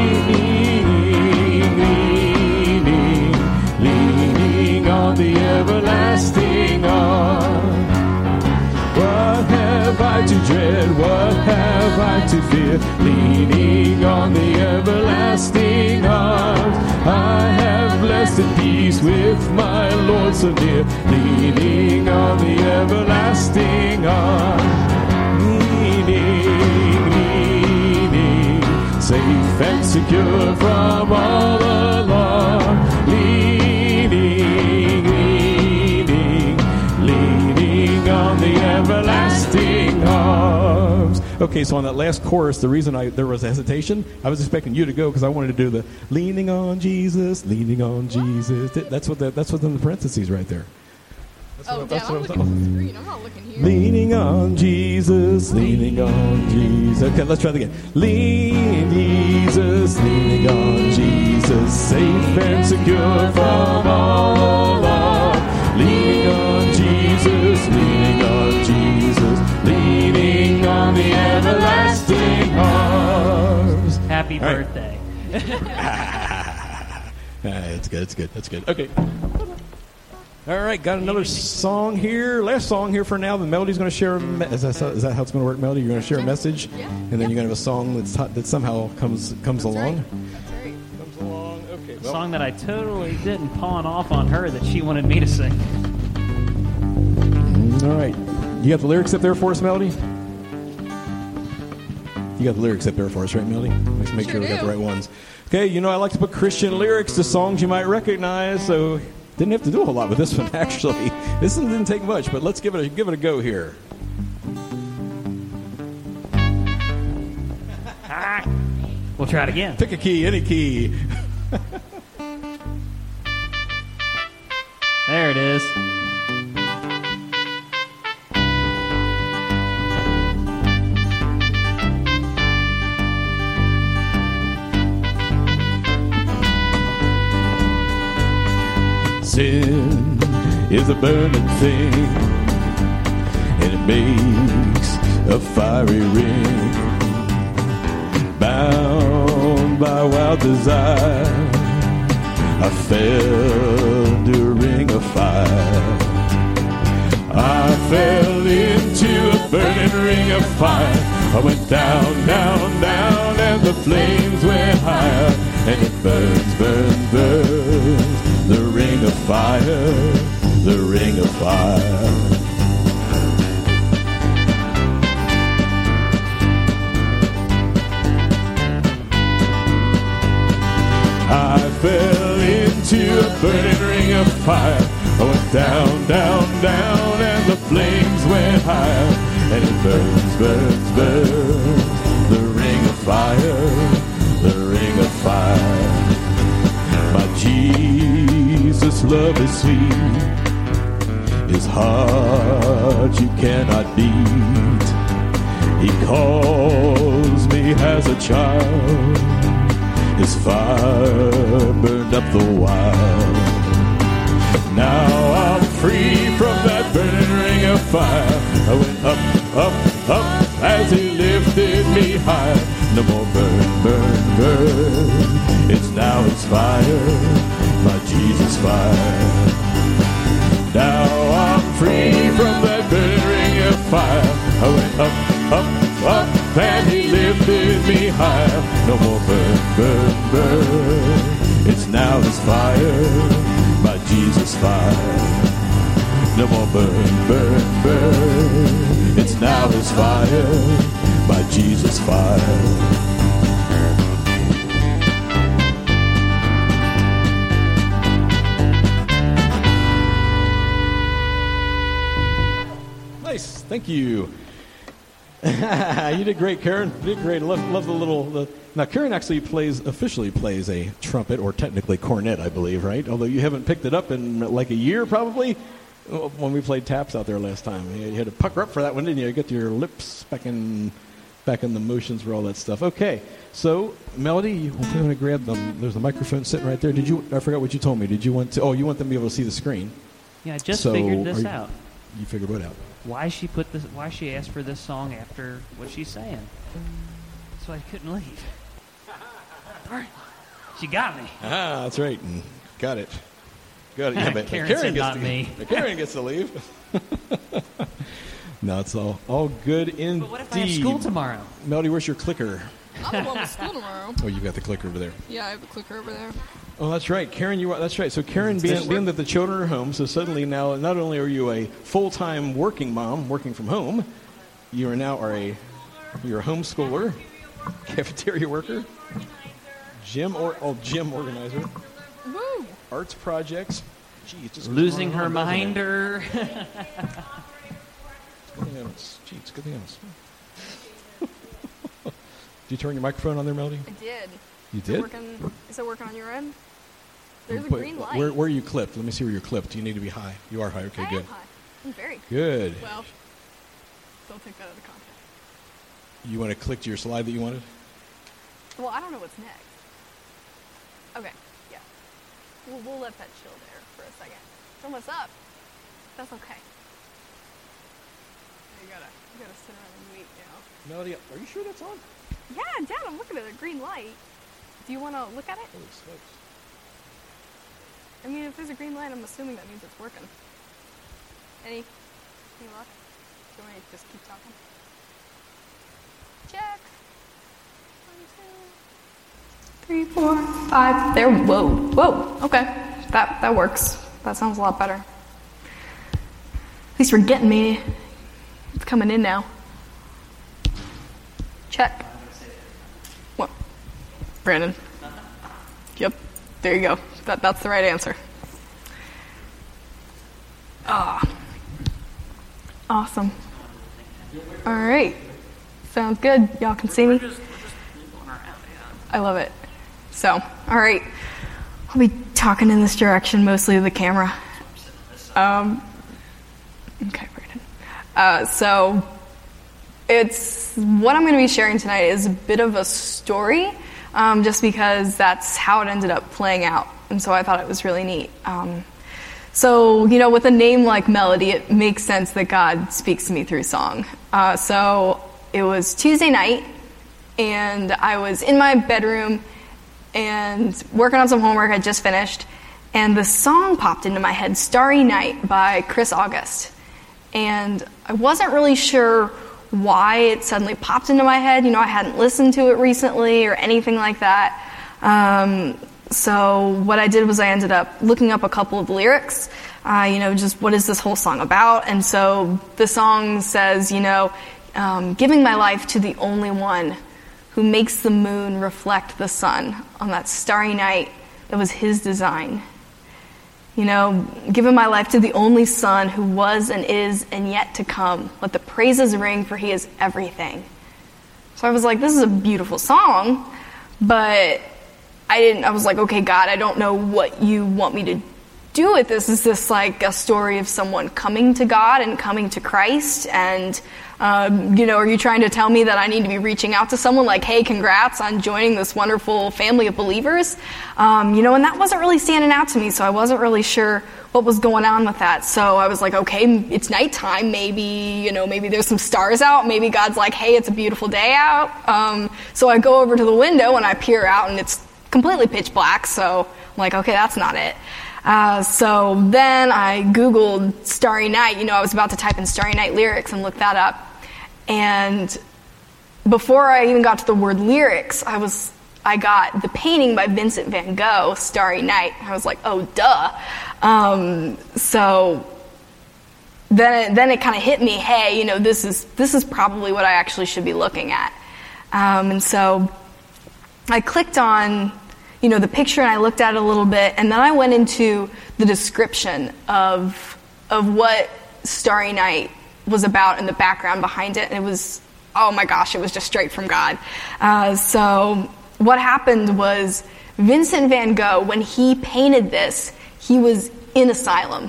Speaker 1: Leaning, leaning, leaning on the everlasting arm. What have I to dread? What have I to fear? Leaning on the everlasting arms. I have blessed peace with my Lord so near, leaning on the everlasting arms. Leaning, leaning, safe and secure from all alarm. Leaning, leaning, leaning on the everlasting arms. Okay, so on that last chorus, the reason I there was hesitation, I was expecting you to go because I wanted to do the leaning on Jesus, leaning on Jesus. That's what the, that's what's in the parentheses right there. That's
Speaker 3: Oh,
Speaker 1: what,
Speaker 3: damn,
Speaker 1: that's
Speaker 3: I'm
Speaker 1: what
Speaker 3: looking at the screen. I'm not looking here.
Speaker 1: Leaning on Jesus, leaning on Jesus. Okay, let's try that again. Lean Jesus, leaning on Jesus, safe and secure from all alarm. Leaning on Jesus, leaning on Jesus, leaning on the everlasting arms.
Speaker 4: Happy
Speaker 1: All right.
Speaker 4: birthday.
Speaker 1: That's good, that's good, that's good. Okay. All right, got another song here. Last song here for now. The Melody's going to share a me- is, that, is that how it's going to work, Melody? You're going to share a message,
Speaker 3: Yeah.
Speaker 1: and then you're going to have a song that's hot, that somehow comes comes
Speaker 3: That's
Speaker 1: along.
Speaker 3: right. That's right.
Speaker 1: Comes along. Okay.
Speaker 4: A
Speaker 1: Well,
Speaker 4: song that I totally didn't pawn off on her that she wanted me to sing.
Speaker 1: all right. You got the lyrics up there for us, Melody? You got the lyrics up there for us, right, Melody? Let's make sure,
Speaker 3: Sure
Speaker 1: we got
Speaker 3: do.
Speaker 1: the right ones. Okay, you know I like to put Christian lyrics to songs you might recognize, so didn't have to do a whole lot with this one, actually. This one didn't take much, but let's give it a, give it a go here.
Speaker 4: Ah. We'll try it again.
Speaker 1: Pick a key, any key.
Speaker 4: There it is.
Speaker 1: Sin is a burning thing, and it makes a fiery ring. Bound by wild desire, I fell into a ring of fire. I fell into a burning ring of fire. I went down, down, down, and the flames went higher. And it burns, burns, burns, the ring of fire, the ring of fire. I fell into a burning ring of fire. I went down, down, down, and the flames went higher. And it burns, burns, burns, the ring of fire, the ring of fire. My Jesus' love is sweet, His heart you cannot beat. He calls me as a child, His fire burned up the wild. Now I'm free from that burning ring of fire. I went up, up, up as He lifted me high. No more burn, burn, burn. It's now His fire, my Jesus fire. Now I'm free from that burning ring of fire. I went up, up, up, and He lifted me higher. No more burn, burn, burn. It's now His fire, my Jesus fire. No more burn, burn, burn. It's now His fire, my Jesus fire. Nice, thank you. You did great, Karen. You did great. Love, love the little. The, now, Karen actually plays officially plays a trumpet, or technically cornet, I believe, right? Although you haven't picked it up in like a year, probably. When we played taps out there last time, you had to pucker up for that one, didn't you? You get your lips back in, back in the motions for all that stuff. Okay, so Melody, you want to grab them? There's a microphone sitting right there. Did you? I forgot what you told me. Did you want to? Oh, you want them to be able to see the screen?
Speaker 4: Yeah, I just
Speaker 1: So,
Speaker 4: figured this
Speaker 1: are you-
Speaker 4: out.
Speaker 1: You figured what out?
Speaker 4: Why she put this? Why she asked for this song after what she's saying? So I couldn't leave. Darn. She got me.
Speaker 1: Ah, that's right. Mm, Got it. Got it. Yeah, but
Speaker 4: Karen
Speaker 1: Karen
Speaker 4: said
Speaker 1: gets
Speaker 4: not
Speaker 1: to,
Speaker 4: me.
Speaker 1: Karen gets to leave. No, it's all all good indeed.
Speaker 4: But what if I have school tomorrow?
Speaker 1: Melody, where's your clicker?
Speaker 5: I'm the one with school tomorrow.
Speaker 1: Oh, you've got the clicker over there.
Speaker 5: Yeah, I have a clicker over there.
Speaker 1: Oh, that's right, Karen. You are. That's right. So, Karen, being, being that the children are home, so suddenly now, not only are you a full-time working mom, working from home, you are now are a you're a homeschooler, cafeteria worker, gym or oh gym organizer,
Speaker 5: Woo!
Speaker 1: arts projects. Gee, it's just
Speaker 4: Losing
Speaker 1: going
Speaker 4: her
Speaker 1: on, doesn't it?
Speaker 4: minder.
Speaker 1: Good thing I don't- Gee, it's a good thing I don't smoke. Did you turn your microphone on there, Melody?
Speaker 5: I did.
Speaker 1: You
Speaker 5: Is it
Speaker 1: did?
Speaker 5: working? Is it working on your end? There's a
Speaker 1: Put-
Speaker 5: green light.
Speaker 1: Where, where are you clipped? Let me see where you're clipped. You need to be high. You are high. Okay,
Speaker 5: I
Speaker 1: good.
Speaker 5: am high. I'm very
Speaker 1: Good.
Speaker 5: well. Don't take that out of context.
Speaker 1: You want to click to your slide that you wanted?
Speaker 5: Well, I don't know what's next. Okay, yeah. We'll, we'll let that chill there for a second. It's almost up. That's okay. You gotta, you gotta sit around and wait now.
Speaker 1: Melody, are you sure that's on?
Speaker 5: Yeah, Dad, I'm looking at a green light. Do you want to look at it?
Speaker 1: Holy smokes.
Speaker 5: I mean, if there's a green light, I'm assuming that means it's working. Any, any luck? Do you want me to just keep talking? Check. One, two, three, four, five. There. Whoa. Whoa. Okay. That that works. That sounds a lot better. At least we're getting me. It's coming in now. Check. What? Brandon. Yep. There you go. That that's the right answer. Ah. Awesome. All right. Sounds good. Y'all can see me. I love it. So, all right. I'll be talking in this direction, mostly to the camera. Um, okay, Brandon. Uh, so, it's what I'm going to be sharing tonight is a bit of a story, um, just because that's how it ended up playing out. And so I thought it was really neat. Um, so, you know, with a name like Melody, it makes sense that God speaks to me through song. Uh, so it was Tuesday night, and I was in my bedroom and working on some homework I just finished, and the song popped into my head, Starry Night by Chris August. And I wasn't really sure why it suddenly popped into my head. You know, I hadn't listened to it recently or anything like that. Um, so what I did was I ended up looking up a couple of lyrics, uh, you know, just what is this whole song about? And so the song says, you know, um, giving my life to the only one who makes the moon reflect the sun on that starry night that was his design. You know, giving my life to the only Son who was and is and yet to come. Let the praises ring, for he is everything. So I was like, this is a beautiful song, but I didn't, I was like, okay, God, I don't know what you want me to do with this. Is this like a story of someone coming to God and coming to Christ? And, um, you know, are you trying to tell me that I need to be reaching out to someone like, hey, congrats on joining this wonderful family of believers? Um, you know, and that wasn't really standing out to me, so I wasn't really sure what was going on with that. So I was like, okay, it's nighttime. Maybe, you know, maybe there's some stars out. Maybe God's like, hey, it's a beautiful day out. Um, so I go over to the window and I peer out and it's completely pitch black. So I'm like, okay, that's not it. Uh, so then I Googled Starry Night. You know, I was about to type in Starry Night lyrics and look that up. And before I even got to the word lyrics, I was, I got the painting by Vincent van Gogh, Starry Night. I was like, oh, duh. Um, so then it, then it kind of hit me, hey, you know, this is, this is probably what I actually should be looking at. Um, and so I clicked on, you know, the picture and I looked at it a little bit, and then I went into the description of of what Starry Night was about and the background behind it, and it was, oh my gosh, it was just straight from God. Uh, so what happened was Vincent van Gogh, when he painted this, he was in asylum.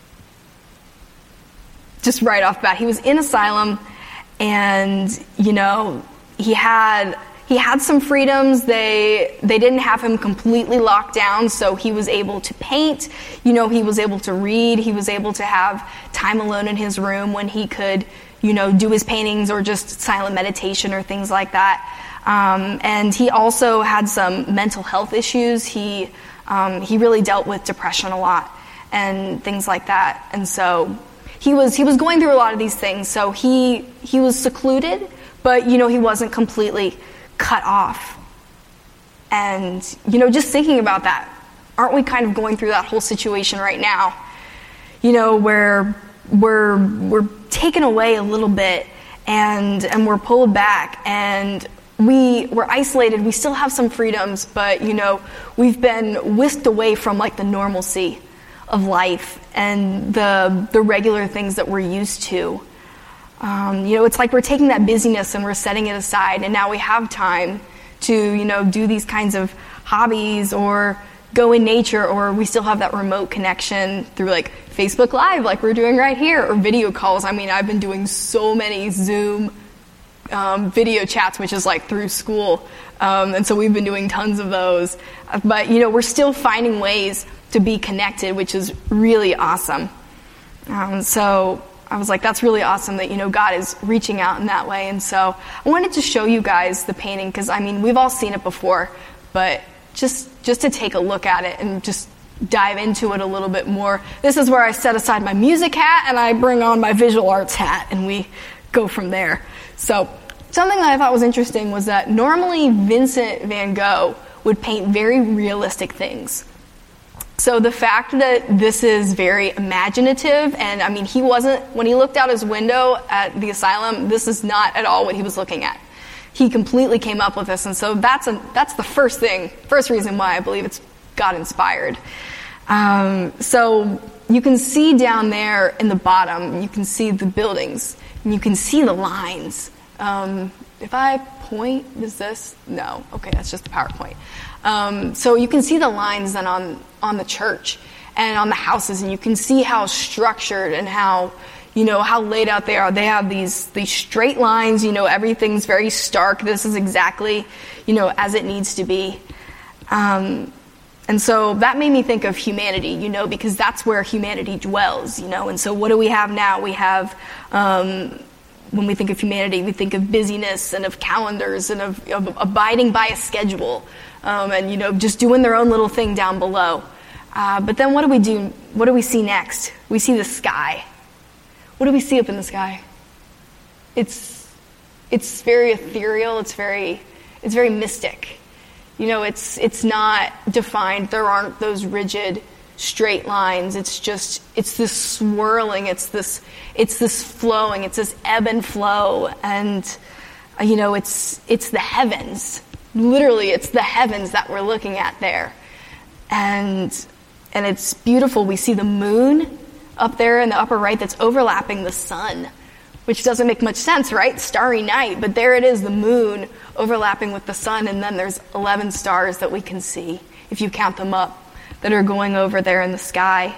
Speaker 5: Just right off the bat, he was in asylum, and, you know, he had... He had some freedoms. They they didn't have him completely locked down, so he was able to paint. You know, he was able to read. He was able to have time alone in his room when he could, you know, do his paintings or just silent meditation or things like that. Um, and he also had some mental health issues. He um, he really dealt with depression a lot and things like that. And so he was he was going through a lot of these things. So he he was secluded, but you know, he wasn't completely cut off. And, you know, just thinking about that, aren't we kind of going through that whole situation right now? You know, where we're we're taken away a little bit and and we're pulled back and we we're isolated. We still have some freedoms, but you know, we've been whisked away from like the normalcy of life and the the regular things that we're used to. Um, you know, it's like we're taking that busyness and we're setting it aside, and now we have time to, you know, do these kinds of hobbies or go in nature, or we still have that remote connection through like Facebook Live like we're doing right here, or video calls. I mean, I've been doing so many Zoom um, video chats, which is like through school, um, and so we've been doing tons of those. But, you know, we're still finding ways to be connected, which is really awesome. Um, so... I was like, that's really awesome that, you know, God is reaching out in that way. And so I wanted to show you guys the painting because, I mean, we've all seen it before, but just just to take a look at it and just dive into it a little bit more. This is where I set aside my music hat and I bring on my visual arts hat and we go from there. So something that I thought was interesting was that normally Vincent van Gogh would paint very realistic things. So the fact that this is very imaginative, and I mean, he wasn't, when he looked out his window at the asylum, this is not at all what he was looking at. He completely came up with this, and so that's a, that's the first thing, first reason why I believe it's God inspired. Um, so you can see down there in the bottom, you can see the buildings, and you can see the lines Um, if I point, is this? No. Okay, that's just the PowerPoint. Um, so you can see the lines then on, on the church and on the houses, and you can see how structured and how, you know, how laid out they are. They have these, these straight lines, you know, everything's very stark. This is exactly, you know, as it needs to be. Um, and so that made me think of humanity, you know, because that's where humanity dwells, you know. And so what do we have now? We have, um, when we think of humanity, we think of busyness and of calendars and of, of abiding by a schedule, um, and, you know, just doing their own little thing down below. Uh, but then what do we do? What do we see next? We see the sky. What do we see up in the sky? It's, it's very ethereal. It's very, it's very mystic. You know, it's it's not defined. There aren't those rigid, straight lines. It's just, it's this swirling. It's this, it's this flowing. It's this ebb and flow. And, uh, you know, it's it's the heavens. Literally, it's the heavens that we're looking at there. And and it's beautiful. We see the moon up there in the upper right that's overlapping the sun, which doesn't make much sense, right? Starry night, but there it is, the moon overlapping with the sun, and then there's eleven stars that we can see, if you count them up, that are going over there in the sky.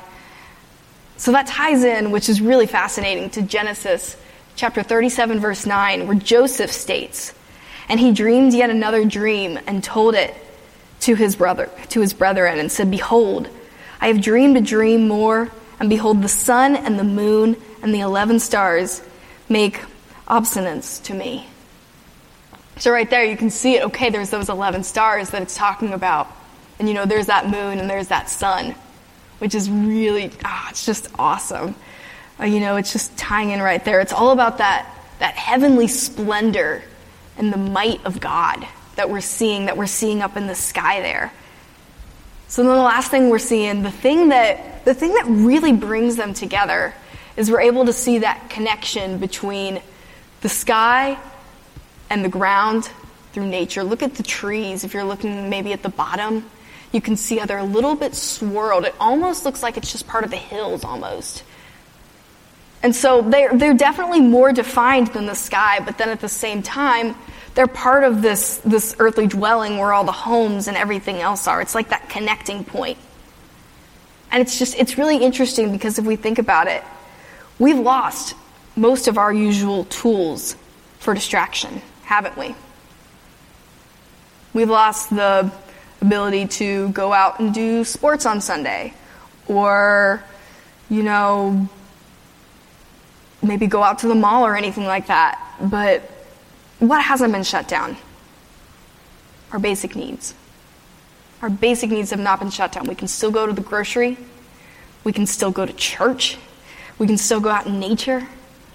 Speaker 5: So that ties in, which is really fascinating, to Genesis chapter thirty-seven, verse nine, where Joseph states, "And he dreamed yet another dream and told it to his brother, to his brethren, and said, Behold, I have dreamed a dream more, and behold, the sun and the moon and the eleven stars make obeisance to me." So right there you can see it. Okay, there's those eleven stars that it's talking about. And you know, there's that moon and there's that sun, which is really, ah, it's just awesome. Uh, you know, it's just tying in right there. It's all about that, that heavenly splendor and the might of God that we're seeing, that we're seeing up in the sky there. So then the last thing we're seeing, the thing that, the thing that really brings them together is we're able to see that connection between the sky and the ground through nature. Look at the trees. If you're looking maybe at the bottom, you can see how they're a little bit swirled. It almost looks like it's just part of the hills almost. And so they're, they're definitely more defined than the sky, but then at the same time, they're part of this, this earthly dwelling where all the homes and everything else are. It's like that connecting point. And it's just, it's really interesting because if we think about it, we've lost most of our usual tools for distraction, haven't we? We've lost the ability to go out and do sports on Sunday, or, you know, maybe go out to the mall or anything like that. But what hasn't been shut down? Our basic needs. Our basic needs have not been shut down. We can still go to the grocery. We can still go to church. We can still go out in nature.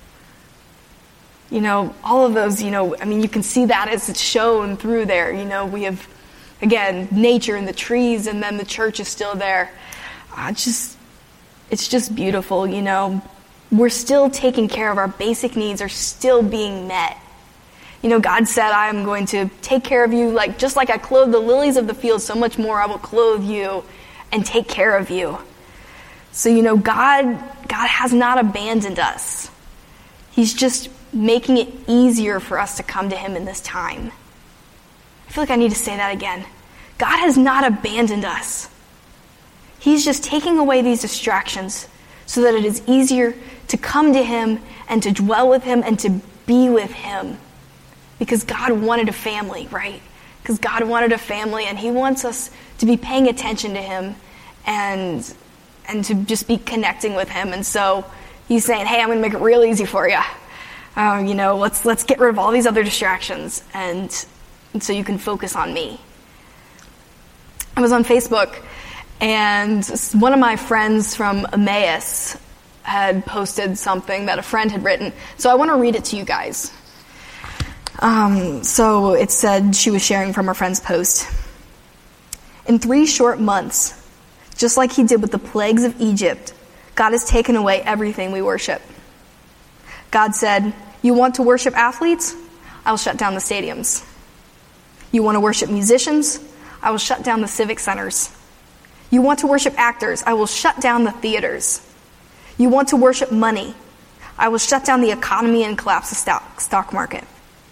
Speaker 5: You know, all of those, you know, I mean, you can see that as it's shown through there. You know, we have, again, nature and the trees, and then the church is still there. Uh, just, it's just beautiful, you know. We're still taking care of our basic needs are still being met. You know, God said, I am going to take care of you, like just like I clothe the lilies of the field, so much more I will clothe you and take care of you. So, you know, God, God has not abandoned us. He's just making it easier for us to come to him in this time. I feel like I need to say that again. God has not abandoned us. He's just taking away these distractions so that it is easier to come to him and to dwell with him and to be with him. Because God wanted a family, right? Because God wanted a family, and he wants us to be paying attention to him and and to just be connecting with him. And so he's saying, hey, I'm going to make it real easy for you. Um, you know, let's let's get rid of all these other distractions, and, and so you can focus on me. I was on Facebook, and one of my friends from Emmaus had posted something that a friend had written. So I want to read it to you guys. Um, so it said, she was sharing from her friend's post. In three short months, just like he did with the plagues of Egypt, God has taken away everything we worship. God said, you want to worship athletes? I will shut down the stadiums. You want to worship musicians? I will shut down the civic centers. You want to worship actors? I will shut down the theaters. You want to worship money? I will shut down the economy and collapse the stock, stock market.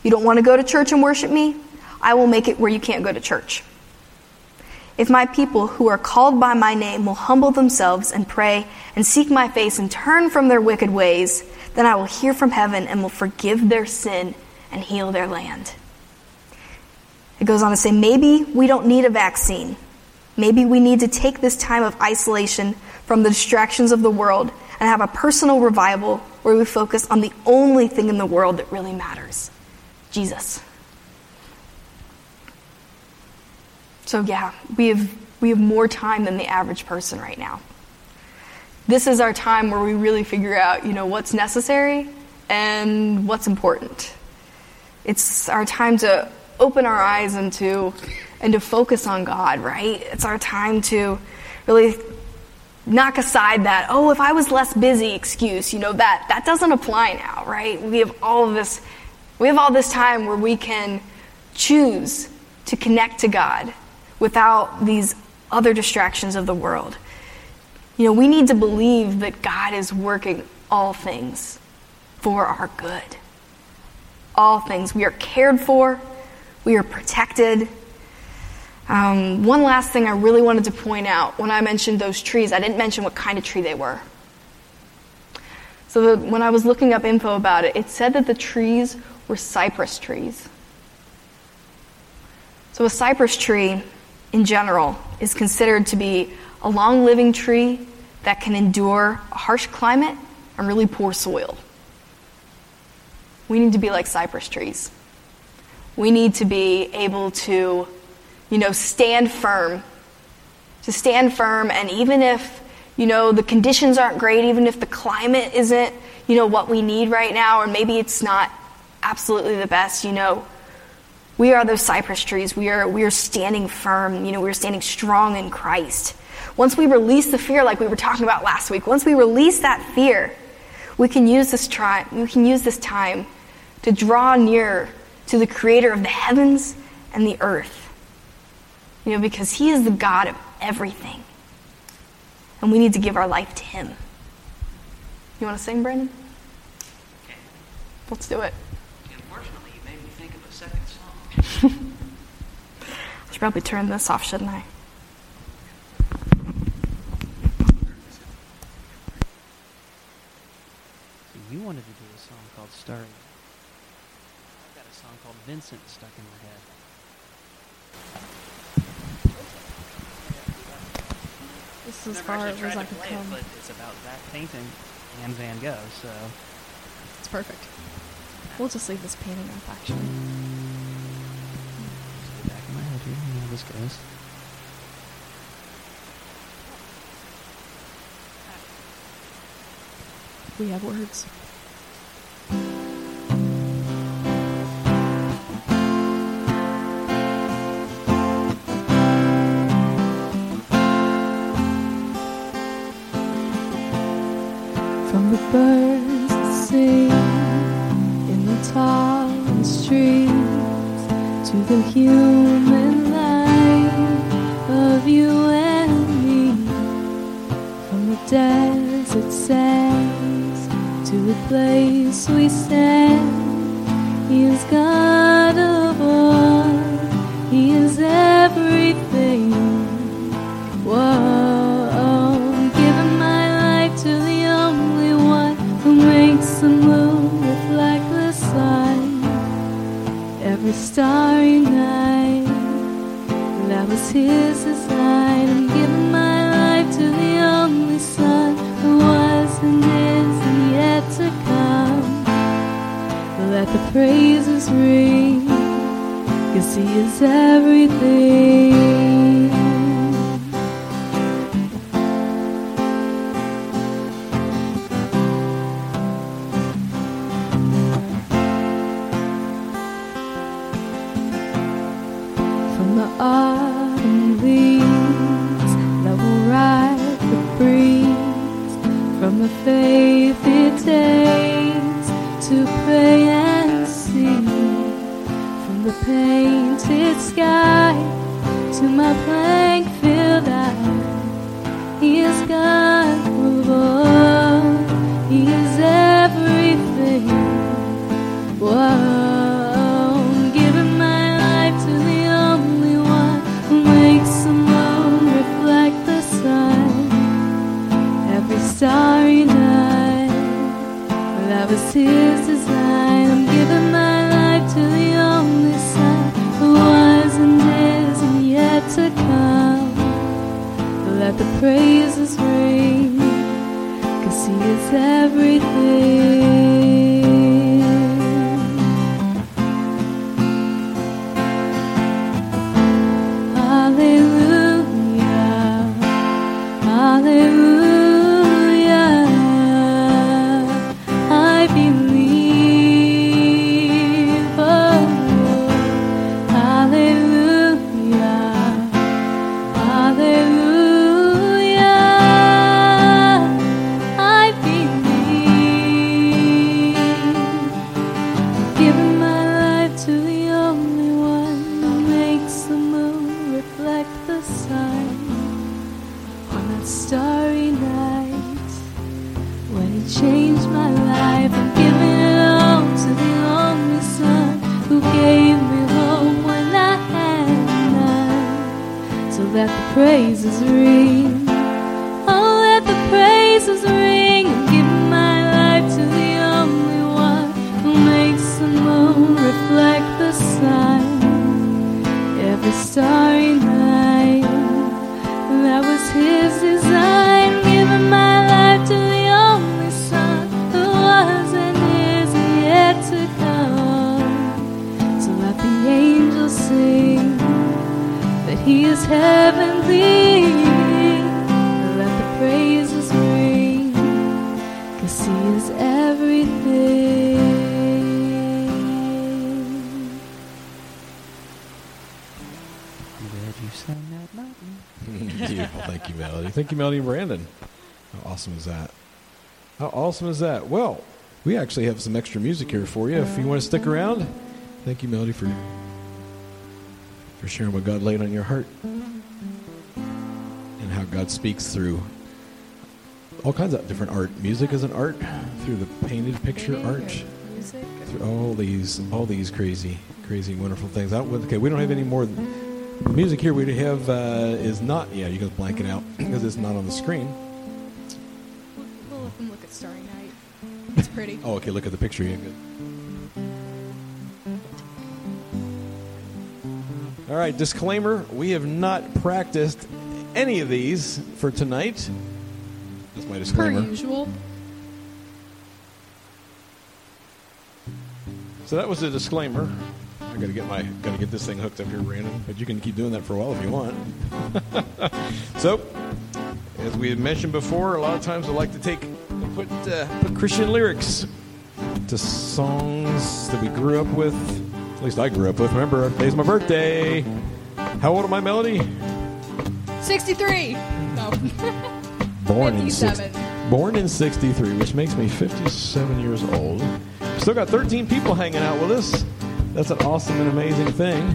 Speaker 5: You don't want to go to church and worship me? I will make it where you can't go to church. If my people who are called by my name will humble themselves and pray and seek my face and turn from their wicked ways, then I will hear from heaven and will forgive their sin and heal their land. It goes on to say, maybe we don't need a vaccine. Maybe we need to take this time of isolation from the distractions of the world and have a personal revival where we focus on the only thing in the world that really matters, Jesus. So yeah, we have we have more time than the average person right now. This is our time where we really figure out, you know, what's necessary and what's important. It's our time to open our eyes and to and to focus on God, right? It's our time to really knock aside that, oh, if I was less busy excuse, you know, that that doesn't apply now, right? We have all of this we have all this time where we can choose to connect to God without these other distractions of the world. You know, we need to believe that God is working all things for our good. All things. We are cared for. We are protected. Um, one last thing I really wanted to point out when I mentioned those trees, I didn't mention what kind of tree they were. So that when I was looking up info about it, it said that the trees were cypress trees. So a cypress tree, in general, is considered to be a long-living tree that can endure a harsh climate and really poor soil. We need to be like cypress trees. We need to be able to, you know, stand firm. To stand firm, and even if, you know, the conditions aren't great, even if the climate isn't, you know, what we need right now, or maybe it's not absolutely the best, you know, we are those cypress trees. We are we are standing firm. You know, we're standing strong in Christ. Once we release the fear, like we were talking about last week, once we release that fear, we can use this try, we can use this time to draw near to the Creator of the heavens and the earth. You know, because He is the God of everything, and we need to give our life to Him. You want to sing, Brandon?
Speaker 4: Okay.
Speaker 5: Let's do it.
Speaker 4: Unfortunately, you made me think of a second song.
Speaker 5: I should probably turn this off, shouldn't I?
Speaker 4: So you wanted to do a song called Starry. I've got a song called Vincent stuck in my head.
Speaker 3: This is as
Speaker 4: Never
Speaker 3: far
Speaker 4: actually
Speaker 3: as
Speaker 4: tried
Speaker 3: I
Speaker 4: to
Speaker 3: can
Speaker 4: play
Speaker 3: come.
Speaker 4: it, but it's about that painting and Van Gogh, so
Speaker 3: It's perfect. We'll just leave this painting up, actually.
Speaker 4: just get back in my head here. You know how this goes.
Speaker 3: We have words. From the birds that sing in the tallest trees to the human life of you and me, from the desert sands to the place we stand, He is God of all, He is everything. Whoa. The moon reflect the sun every starry night. That was His design. I'm giving my life to the only Son who was and is and yet to come. Let the praises ring, 'cause He is everything. Autumn leaves that will ride the breeze, from the faith it takes to pray and see, from the painted sky to my blank filled eye. He is God of all, He is everything. Whoa.
Speaker 2: was his design. I'm giving my life to the only Son who was and is and yet to come. Let the praises ring, 'cause he is everything. Hallelujah, hallelujah, I believe, oh Lord. Hallelujah, hallelujah, I believe. Giving my life to the only one who makes the moon reflect the sun on that starry night. When he changed my life, I'm giving it all to the only Son who gave me home when I had none. So let the praises ring, oh let the praises ring. I'm giving my life to the only one who makes the moon reflect the sun every starry night. That was his design. Giving my life to the only Son who was and is yet to come. So let the angels sing that he is heavenly. Let the praises ring, 'cause he is everything.
Speaker 4: I'm glad you sang that, Martin.
Speaker 1: Beautiful. Thank you, Melody. Thank you, Melody and Brandon. How awesome is that? How awesome is that? Well, we actually have some extra music here for you if you want to stick around. Thank you, Melody, for for sharing what God laid on your heart and how God speaks through all kinds of different art. Music is an art, through the painted picture art,
Speaker 3: Music.
Speaker 1: through all these all these crazy, crazy, wonderful things. I, okay, we don't have any more. The music here we have uh, is not. Yeah, you can blank it out because it's not on the screen.
Speaker 3: We'll let them look at Starry Night. It's pretty.
Speaker 1: Oh, okay. Look at the picture. Yeah, good. All right. Disclaimer: we have not practiced any of these for tonight. That's my
Speaker 3: Per
Speaker 1: disclaimer.
Speaker 3: usual.
Speaker 1: So that was the disclaimer. I gotta get my gotta get this thing hooked up here, Brandon. But you can keep doing that for a while if you want. So, as we had mentioned before, a lot of times I like to take and put uh, put Christian lyrics to songs that we grew up with. At least I grew up with. Remember, today's my birthday. How old am I, Melody?
Speaker 3: sixty-three. No.
Speaker 1: Born in six,
Speaker 3: fifty-seven.
Speaker 1: born in sixty-three, which makes me fifty-seven years old. Still got thirteen people hanging out with us. That's an awesome and amazing thing.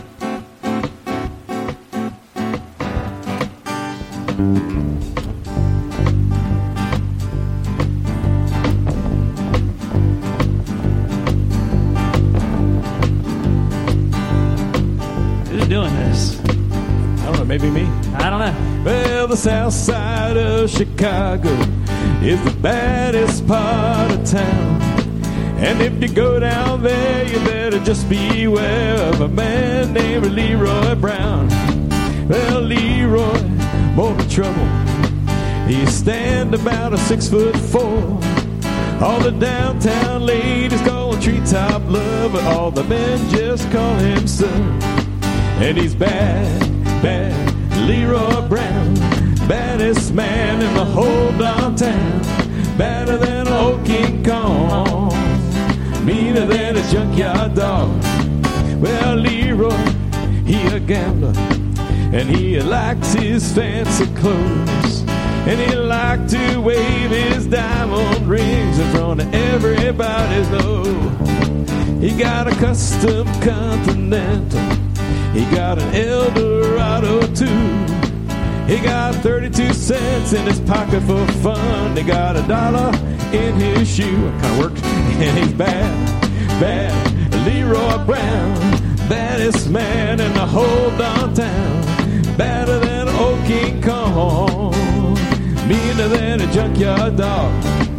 Speaker 4: Who's doing this?
Speaker 1: I don't know, maybe me.
Speaker 4: I don't know.
Speaker 1: Well, the south side of Chicago is the baddest part of town. And if you go down there, you better just beware of a man named Leroy Brown. Well, Leroy, more than trouble. He stand about a six foot four. All the downtown ladies call him treetop lover. All the men just call him son. And he's bad, bad, Leroy Brown. Baddest man in the whole downtown. Badder than old King Kong. Meaner than a junkyard dog. Well, Leroy, he a gambler, and he likes his fancy clothes, and he like to wave his diamond rings in front of everybody's nose. He got a custom Continental, he got an Eldorado too. He got thirty-two cents in his pocket for fun. He got a dollar in his shoe. It kind of worked. And he's bad, bad, Leroy Brown. Baddest man in the whole downtown. Badder than old King Kong. Meaner than a junkyard dog.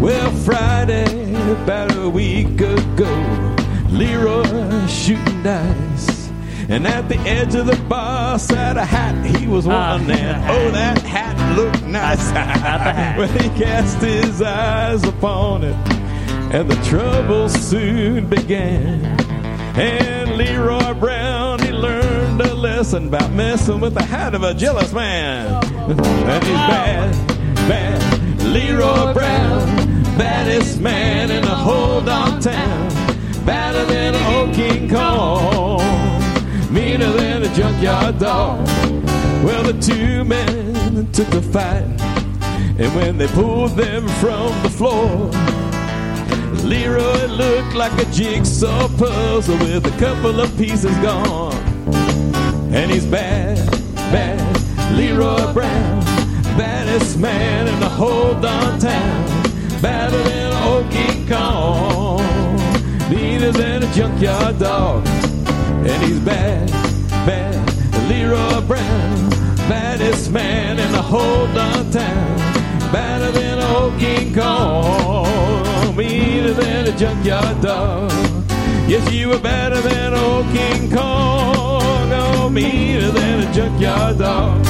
Speaker 1: Well, Friday, about a week ago, Leroy shooting dice. And at the edge of the bar sat a hat he was wanting. Uh, oh, that hat looked nice. When he cast his eyes upon it, and the trouble soon began. And Leroy Brown, he learned a lesson about messing with the hat of a jealous man. And he's bad, bad. Leroy Brown, baddest man in the whole darn town. Badder than an old King Kong, meaner than a junkyard dog. Well, the two men took a fight, and when they pulled them from the floor, Leroy looked like a jigsaw puzzle with a couple of pieces gone. And he's bad, bad, Leroy Brown, baddest man in the whole darn town. Badder than an old King Kong, meaner than a junkyard dog. And he's bad, bad, Leroy Brown, baddest man in the whole darn town. Badder than an old King Kong, meaner than a junkyard dog. Yes, you were better than old King Kong, oh, meaner than a junkyard dog.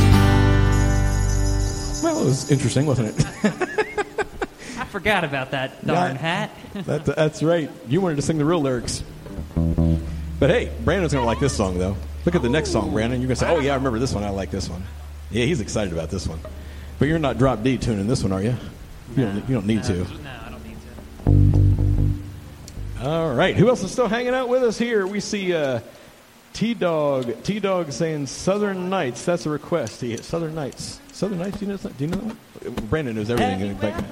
Speaker 1: Well, it was interesting, wasn't it?
Speaker 4: I forgot about that darn
Speaker 1: that,
Speaker 4: hat.
Speaker 1: that, that's right. You wanted to sing the real lyrics. But hey, Brandon's going to like this song, though. Look at the next song, Brandon. You're going to say, oh, yeah, I remember this one. I like this one. Yeah, he's excited about this one. But you're not drop D tuning this one, are you? You,
Speaker 4: No,
Speaker 1: don't, you don't need
Speaker 4: no,
Speaker 1: to.
Speaker 4: No, I don't need to.
Speaker 1: All right. Who else is still hanging out with us here? We see uh, T-Dog. T-Dog saying Southern Nights. That's a request. He, Southern Nights. Southern Nights, do you know that? Do you know that? Brandon knows everything. Back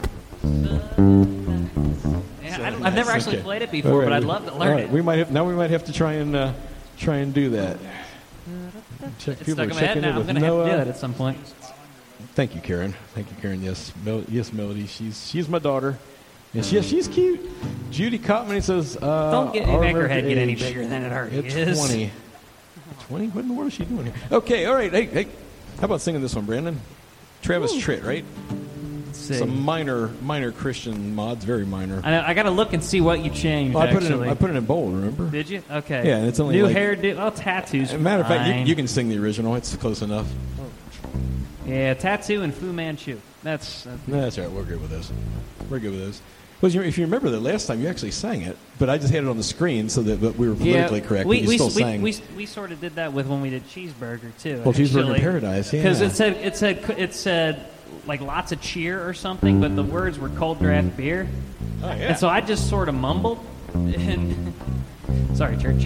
Speaker 4: Yeah, I don't, I've never actually
Speaker 1: okay.
Speaker 4: played it before,
Speaker 1: Right,
Speaker 4: but I'd
Speaker 1: we-
Speaker 4: love to
Speaker 1: all
Speaker 4: learn
Speaker 1: right,
Speaker 4: it.
Speaker 1: We might have, now we might have to try and uh, try and do that. Check,
Speaker 4: It's
Speaker 1: people
Speaker 4: stuck
Speaker 1: are
Speaker 4: in my head
Speaker 1: checking
Speaker 4: now.
Speaker 1: in
Speaker 4: I'm
Speaker 1: with
Speaker 4: going to have to do
Speaker 1: Noah.
Speaker 4: that at some point.
Speaker 1: Thank you, Karen. Thank you, Karen. Yes, Mel- yes, Melody. She's she's my daughter. And she, she's cute. Judy Cotman says, uh,
Speaker 4: Don't get
Speaker 1: our
Speaker 4: make her
Speaker 1: average
Speaker 4: head get any
Speaker 1: age
Speaker 4: bigger than it already
Speaker 1: at
Speaker 4: is.
Speaker 1: twenty. twenty? What in the world is she doing here? Okay, all right. Hey, hey. How about singing this one, Brandon? Travis Tritt, right?
Speaker 4: Let's see.
Speaker 1: Some minor, minor Christian mods, very minor.
Speaker 4: I, know, I got to look and see what you changed.
Speaker 1: Oh, I put it in,
Speaker 4: actually.
Speaker 1: I put it in bold. Remember?
Speaker 4: Did you? Okay.
Speaker 1: Yeah, and it's only
Speaker 4: new
Speaker 1: like-
Speaker 4: hairdo. Oh, tattoos.
Speaker 1: As a matter of fact,
Speaker 4: fine.
Speaker 1: you, you can sing the original. It's close enough.
Speaker 4: Yeah, tattoo and Fu Manchu. That's. Uh,
Speaker 1: No, that's all right. We're good with those. We're good with those. Well, you- if you remember the last time, you actually sang it, but I just had it on the screen so that but we were politically correct.
Speaker 4: We,
Speaker 1: but you
Speaker 4: we,
Speaker 1: still
Speaker 4: we,
Speaker 1: sang.
Speaker 4: we, we sort of did that with when we did Cheeseburger too.
Speaker 1: Well, Cheeseburger in
Speaker 4: actually.
Speaker 1: Paradise, yeah.
Speaker 4: Because it said it said it said like lots of cheer or something, but the words were cold draft beer,
Speaker 1: oh, yeah.
Speaker 4: and so I just sort of mumbled. And sorry, church.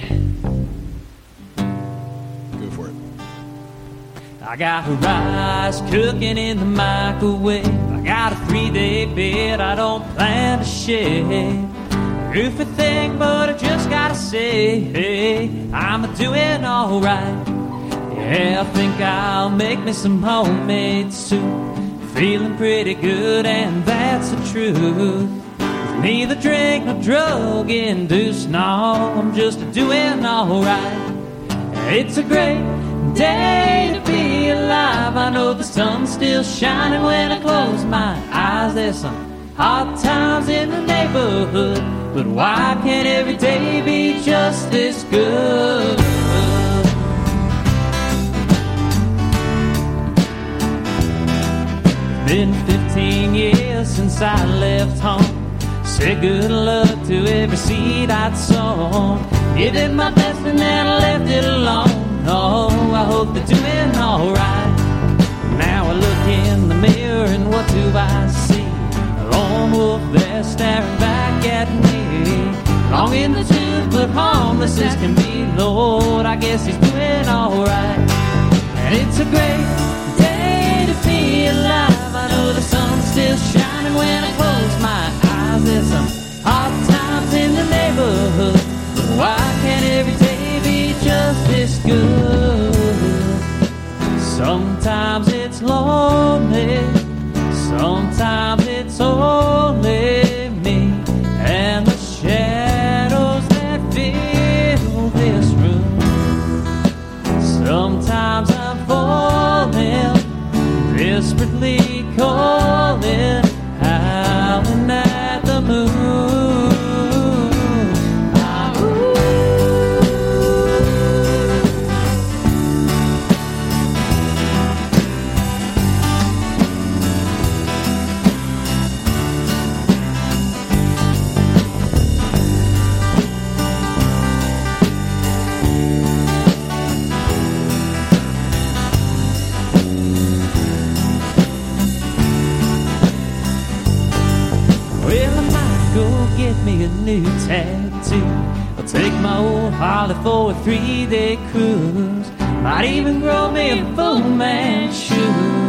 Speaker 1: Go for it.
Speaker 4: I got rice cooking in the microwave. I got a three-day bed I don't plan to share. Goofy thing, but I just gotta say, hey, I'm doing alright. Yeah, I think I'll make me some homemade soup. Feeling pretty good, and that's the truth. Neither drink nor drug induced, no, I'm just doing alright. It's a great day to be alive. I know the sun's still shining when I close my eyes. There's some hard times in the neighborhood, but why can't every day be just this good? Been fifteen years since I left home. Said good luck to every seed I'd sown. Did it my best and then I left it alone. Oh, I hope they're doing alright. Now I look in the mirror and what do I see? A lone wolf there staring back at me. Long in the tooth but harmless as can be. Lord, I guess he's doing alright. And it's a great day to be alive. I know the sun's still shining when I close my eyes. There's some hard times in the neighborhood, but why can't every day be just this good? Sometimes it's lonely, sometimes it's only me and the shadows that fill this room. Sometimes I'm falling, desperately calling out me a new tattoo. I'll take my old Harley for a three-day cruise. Might even grow me a Fu Manchu.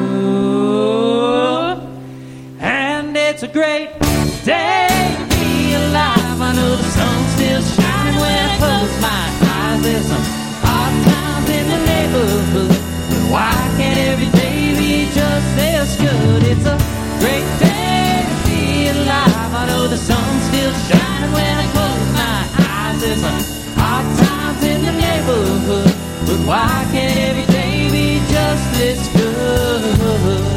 Speaker 4: And it's a great day to be alive. I know the sun's still shining when I close my eyes. There's some hard times in the neighborhood, but why can't every day be just as good? It's a great day to be alive. I know the sun's still shining when I close my eyes. There's some hard times in the neighborhood, but why can't every day be just as good?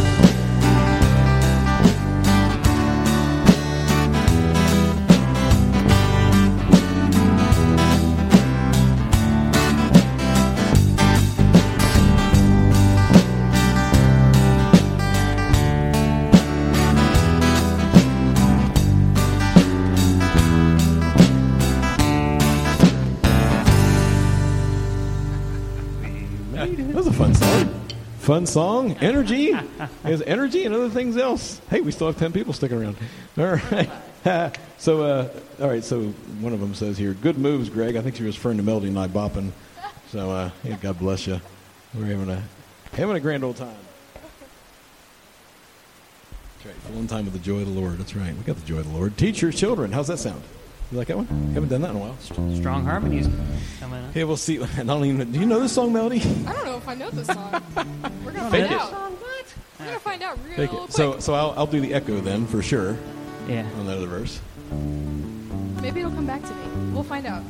Speaker 1: That was a fun song. Fun song. Energy. There's energy and other things else. Hey, we still have ten people sticking around. All right. so, uh, all right. So one of them says here, good moves, Greg. I think she was referring to Melody and I bopping. So, uh, hey, God bless you. We're having a having a grand old time. That's right. Full in time with the joy of the Lord. That's right. We got the joy of the Lord. Teach your children. How's that sound? You like that one? Haven't done that in a while.
Speaker 4: Strong harmonies coming up.
Speaker 1: Hey, we'll see. I don't even. Do you know this song, Melody?
Speaker 3: I don't know if I know this song. We're gonna
Speaker 1: Fake
Speaker 3: find
Speaker 1: it.
Speaker 3: out. What? We're gonna find out real
Speaker 1: Take
Speaker 3: quick.
Speaker 1: it. So, so I'll, I'll do the echo then for sure
Speaker 4: Yeah.
Speaker 1: on that other verse.
Speaker 3: Maybe it'll come back to me. We'll find out.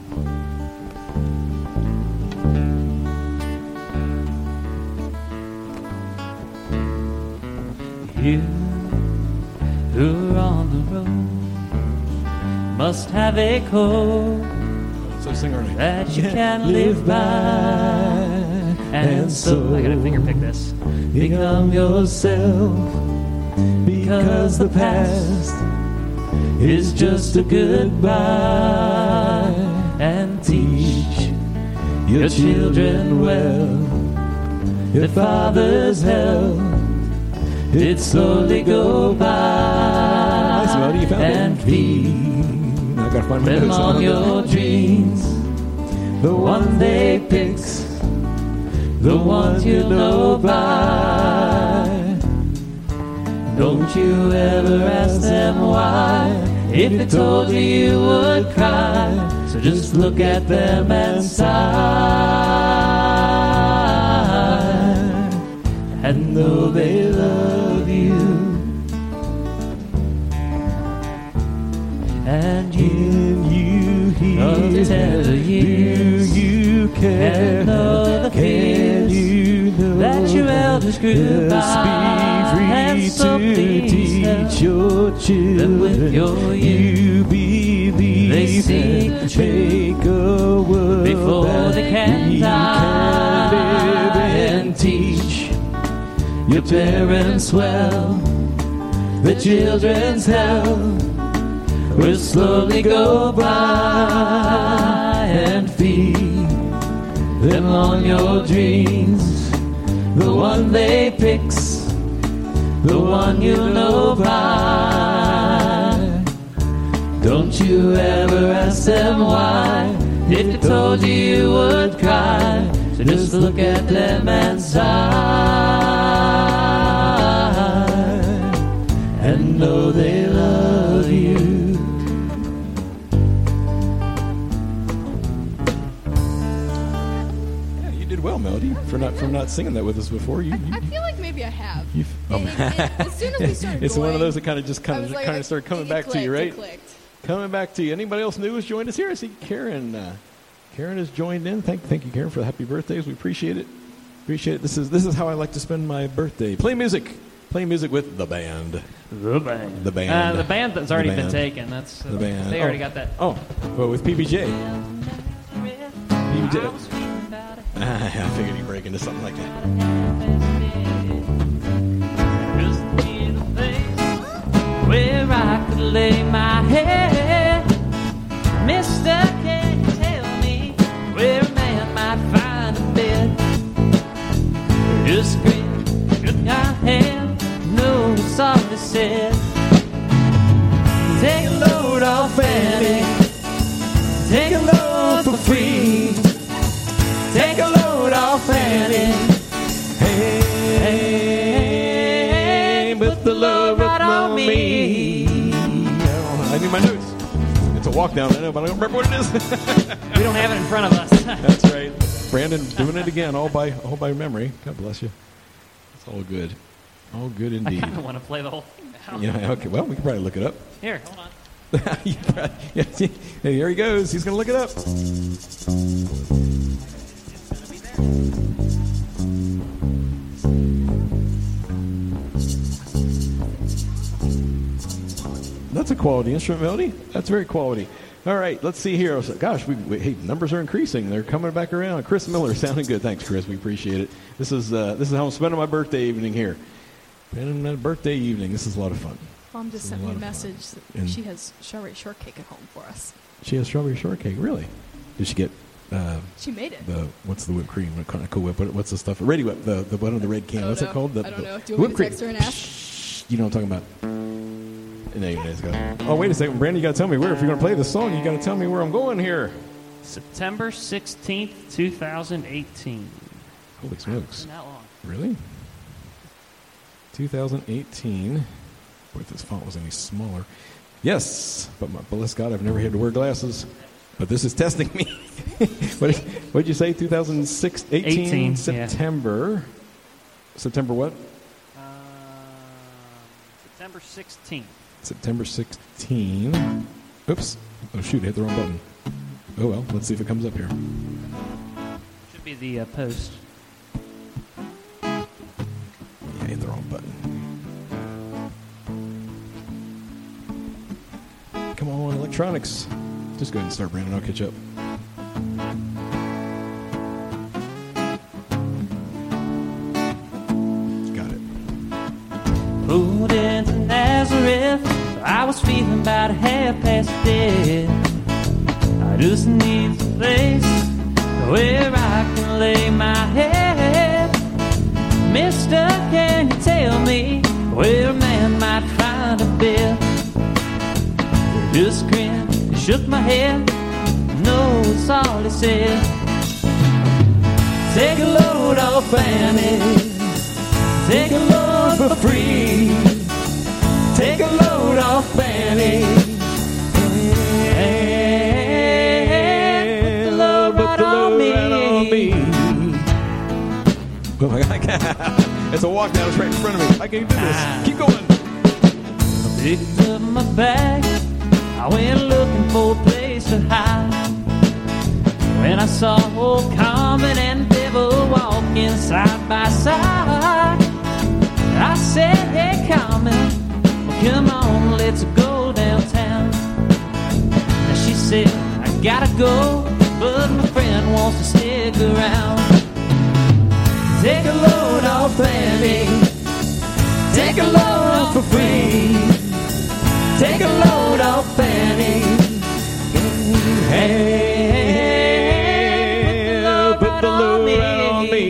Speaker 4: You who are on the road must have a code
Speaker 1: So sing our name.
Speaker 4: that you can live by. And so I gotta finger pick this.
Speaker 2: Become yourself, because the past is just a goodbye.
Speaker 4: And
Speaker 2: Teach your children well. Your father's help did slowly go by.
Speaker 1: Nice, Melody, you found it.
Speaker 2: And feed
Speaker 1: I gotta find my
Speaker 2: them
Speaker 1: notes.
Speaker 2: on your dreams, the one they picks, the ones you know by. Don't you ever ask them why. If they told you, you would cry. So just look at them and sigh, and know they love you. And in you he tell you, do you care?
Speaker 4: and know the
Speaker 2: Can
Speaker 4: fears
Speaker 2: you know
Speaker 4: that your elders grew by.
Speaker 2: Just be
Speaker 4: And so
Speaker 2: free to
Speaker 4: please help
Speaker 2: teach your
Speaker 4: them
Speaker 2: children.
Speaker 4: with your
Speaker 2: You
Speaker 4: youth.
Speaker 2: believe
Speaker 4: They see
Speaker 2: and
Speaker 4: the truth
Speaker 2: make a world
Speaker 4: before
Speaker 2: that
Speaker 4: they can
Speaker 2: we
Speaker 4: die.
Speaker 2: can live and teach your parents well. The children's hell will slowly go by, and feed them on your dreams, the one they picks, the one you know by. Don't you ever ask them why. If they told you, you would cry. So just look at them and sigh, and know they love you.
Speaker 1: Yeah, you did well, Melody, for not for not singing that with us before. You, you,
Speaker 3: I feel like maybe I have.
Speaker 1: you oh,
Speaker 3: And- and as soon as we started
Speaker 1: it's one of
Speaker 3: going,
Speaker 1: those that kind of just
Speaker 3: I
Speaker 1: kind
Speaker 3: was
Speaker 1: of
Speaker 3: like,
Speaker 1: kind of started coming
Speaker 3: it
Speaker 1: back to you,
Speaker 3: clicked, it
Speaker 1: right?
Speaker 3: clicked.
Speaker 1: Coming back to you. Anybody else new has joined us here? I see Karen. Uh, Karen has joined in. Thank, thank you, Karen, for the happy birthdays. We appreciate it. Appreciate it. This is this is how I like to spend my birthday. Play music. Play music with the band.
Speaker 4: The band.
Speaker 1: The band.
Speaker 4: Uh, the band that's already
Speaker 1: The
Speaker 4: been
Speaker 1: band.
Speaker 4: taken. That's uh,
Speaker 1: The band.
Speaker 4: They already
Speaker 1: Oh.
Speaker 4: got that.
Speaker 1: Oh, well, with P B J. P B J. Ah, I figured he'd break into something like that.
Speaker 4: Where I could lay my head. Mister, can you tell me where a man might find a bed? Just grin, shook my hand, no sorry said. Take a load off and Fanny. Take a load for free. Take a load off Fanny. Hey, hey, put the load right on me.
Speaker 1: I need my notes. It's a walk down, I know, but I don't remember what it is.
Speaker 4: We don't have it in front of us.
Speaker 1: That's right. Brandon doing it again, all by all by memory. God bless you. It's all good. All good
Speaker 4: I
Speaker 1: indeed.
Speaker 4: kind of want to play the whole thing now.
Speaker 1: Yeah, okay. Well, we can probably look it up.
Speaker 4: Here, hold on.
Speaker 1: You probably- yeah, see? Hey, here he goes. He's going to look it up. That's a quality instrument melody. That's very quality. All right, let's see here. So, gosh, we, we, hey, numbers are increasing. They're coming back around. Chris Miller, sounding good. Thanks, Chris. We appreciate it. This is uh, this is how I'm spending my birthday evening here. Spending my birthday evening. This is a lot of fun.
Speaker 3: Mom just
Speaker 1: This is
Speaker 3: sent
Speaker 1: a
Speaker 3: me a
Speaker 1: lot of fun.
Speaker 3: message that
Speaker 1: And-
Speaker 3: she has strawberry shortcake at home for us.
Speaker 1: She has strawberry shortcake. Really? Did she get uh,
Speaker 3: She made it.
Speaker 1: the what's the whipped cream? What kind of Cool Whip? What, what's the stuff? Ready Whip. The the one on the red can.
Speaker 3: I don't
Speaker 1: What's
Speaker 3: know.
Speaker 1: it called? The,
Speaker 3: I don't
Speaker 1: the
Speaker 3: know. Do you want me
Speaker 1: whipped
Speaker 3: to text her
Speaker 1: cream.
Speaker 3: and ask?
Speaker 1: Shh, you know what I'm talking about. No, you guys got. Oh, wait a second, Brandon. You got to tell me where. If you're going to play this song, you got to tell me where I'm going here.
Speaker 4: September sixteenth, twenty eighteen.
Speaker 1: Holy smokes!
Speaker 4: Been that long.
Speaker 1: Really? twenty eighteen. Boy, if this font was any smaller. Yes, but my, bless God, I've never had to wear glasses. But this is testing me. what did you say? two thousand six, eighteen,
Speaker 4: eighteen, yeah.
Speaker 1: September. September what?
Speaker 4: Um, September sixteenth.
Speaker 1: September sixteenth. Oops. Oh, shoot, I hit the wrong button. Oh, well, let's see if it comes up here.
Speaker 4: Should be the uh, post.
Speaker 1: Yeah, I hit the wrong button. Come on, electronics. Just go ahead and start, Brandon. I'll catch up. Got it.
Speaker 4: Pulled into Nazareth, I was feeling about a half past dead. I just need a place where I can lay my head. Mister, can you tell me where a man might find a bed? Just grinned and shook my head. No, it's all he said. Take a load off Fanny. Take a load for free. Take a load off Fanny. Hey, put the load right on me.
Speaker 1: Oh my God. It's a walk down. It's right in front of me. I can't do this. Keep going.
Speaker 4: Picked up my bag. I went looking for a place to hide. When I saw old Comet and Devil walking side by side, I said, hey, Comet, well, come on, let's go downtown. And she said, I gotta go, but my friend wants to stick around. Take a load off Fanny. Take a load for free. Take a load off Fanny. Hey, put the load right on me.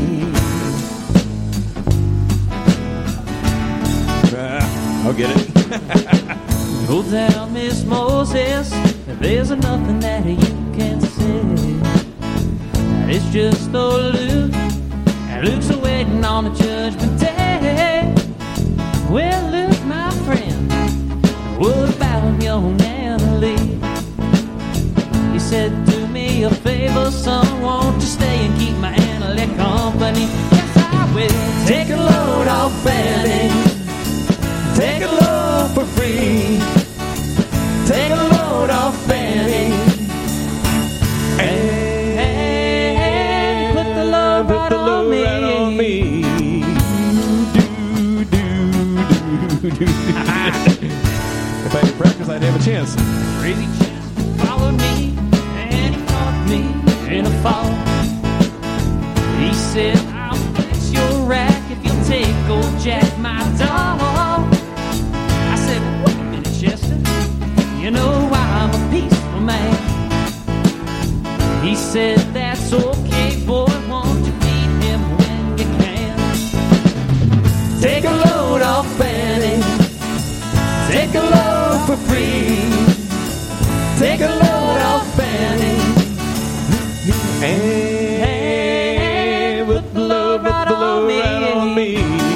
Speaker 1: Ah, I'll get it.
Speaker 4: Go down, Miss Moses. There's nothing that you can say. It's just old Luke, and Luke's waiting on the judgment day. Well, Luke, my friend, what about young Anna Lee? He said, do me a favor, son, won't you stay and keep my Anna Lee company? Yes, I will. Take a load off Fanny. Take a load for free. Take a load off Fanny. Hey, hey, hey, put the load
Speaker 1: Put
Speaker 4: right
Speaker 1: the
Speaker 4: on
Speaker 1: load
Speaker 4: me.
Speaker 1: right on me. Do, do, do, do. If I had practice, I'd have a chance.
Speaker 4: Crazy chance followed me, and he caught me in a fall. He said, I'll fix your rack if you'll take old Jack, my dog. I said, wait a minute, Chester, you know I'm a peaceful man. He said, that's okay, boy, won't you feed him when you can? Take a load off Fanny. Take a load for free.
Speaker 2: Take a load off Fanny.
Speaker 1: And put the load, put the load right on me.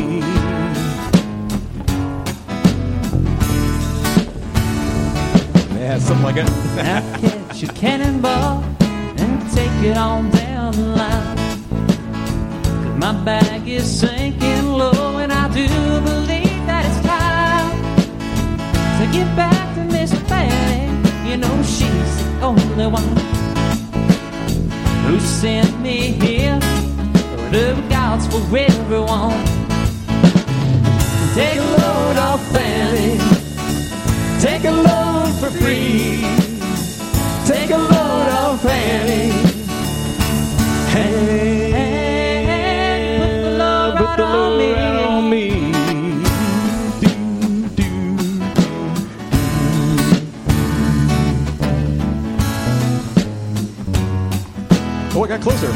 Speaker 1: Yeah, something like that.
Speaker 4: Now catch your cannonball and take it on down the line. 'Cause my bag is sinking low, and I do believe that it's time to get back to Miss Fanny. You know she's the only one who sent me here. The God's for everyone.
Speaker 2: Take a load off Fanny. Take a load for free. Take a load off Fanny. Hey,
Speaker 4: And put the load
Speaker 1: Put
Speaker 4: right
Speaker 1: the
Speaker 4: on
Speaker 1: load
Speaker 4: me.
Speaker 1: right on me. Do, do, do. Oh, I got closer.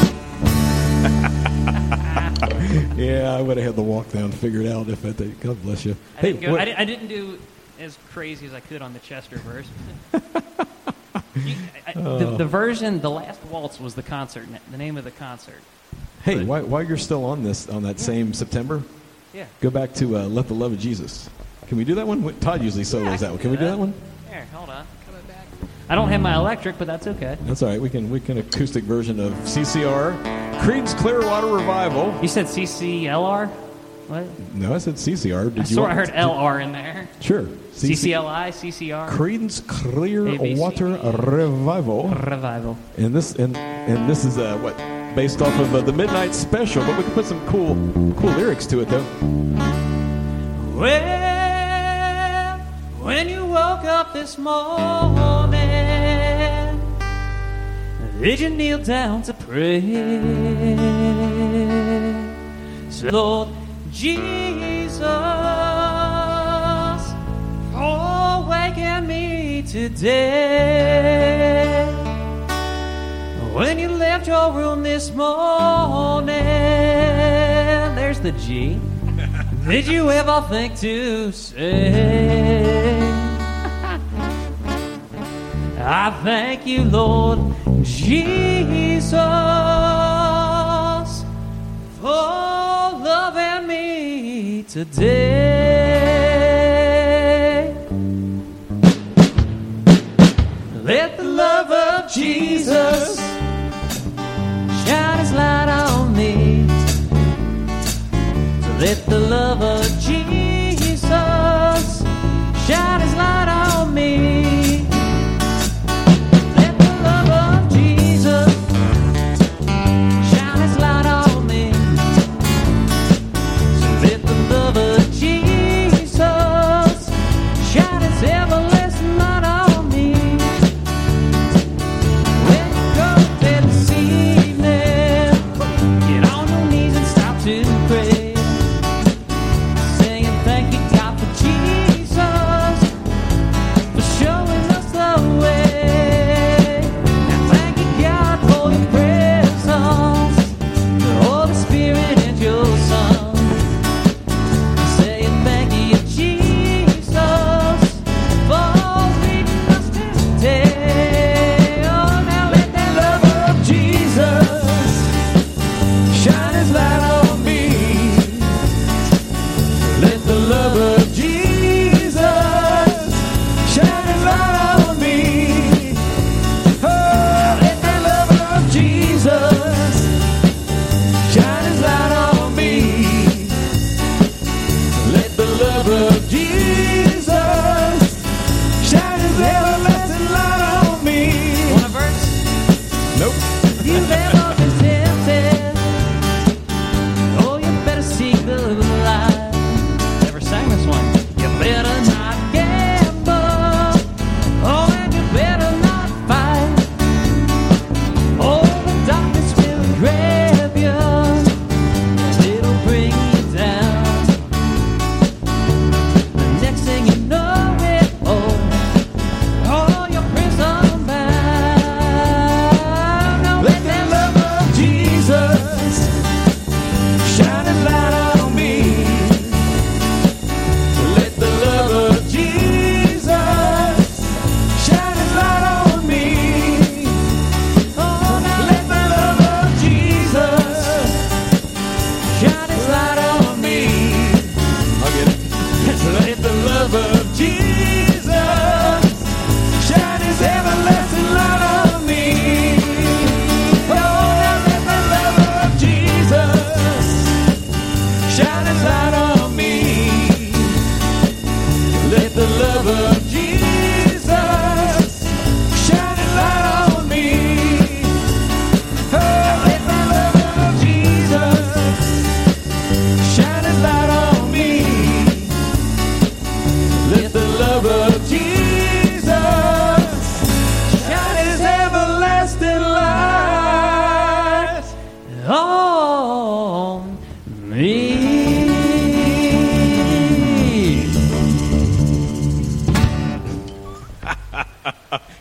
Speaker 1: Yeah, I would have had the walk down figured out if I did. God bless you.
Speaker 4: I,
Speaker 1: Hey,
Speaker 4: didn't go,
Speaker 1: what-
Speaker 4: I, di- I didn't do as crazy as I could on the Chester verse. You- I-
Speaker 1: Oh.
Speaker 4: the, the version, the last waltz was the concert, na- the name of the concert.
Speaker 1: hey, while, while you're still on this, on that same September,
Speaker 4: Yeah.
Speaker 1: go back to uh, "Let the Love of Jesus." Can we do that one? Todd usually solos that one. Can we do that one?
Speaker 4: Here, hold on. I don't have my electric, but that's okay.
Speaker 1: That's all right. We can we can acoustic version of C C R, Creed's Clearwater Revival.
Speaker 4: You said C C L R? What?
Speaker 1: No, I said C C R. Did
Speaker 4: I
Speaker 1: you
Speaker 4: swear I
Speaker 1: want-
Speaker 4: heard L R in there.
Speaker 1: Sure.
Speaker 4: C C L I, C C R?
Speaker 1: Creed's
Speaker 4: A B
Speaker 1: Clearwater
Speaker 4: C.
Speaker 1: Revival.
Speaker 4: Revival.
Speaker 1: And this and and this is uh, what based off of uh, the Midnight Special, but we can put some cool cool lyrics to it though.
Speaker 4: Well, when you woke up this morning, did you kneel down to pray? So, Lord Jesus, awaken me today. When you left your room this morning, there's the G. Did you ever think to say, I thank you, Lord Jesus, for loving me today. Let the love of Jesus shine his light on me. So let the love of Jesus shine his light on me. Let the love of Jesus shine his light on me. So let the love of Jesus shine his everlasting light on me. When you go to bed this evening, get on your knees and stop to pray. Singing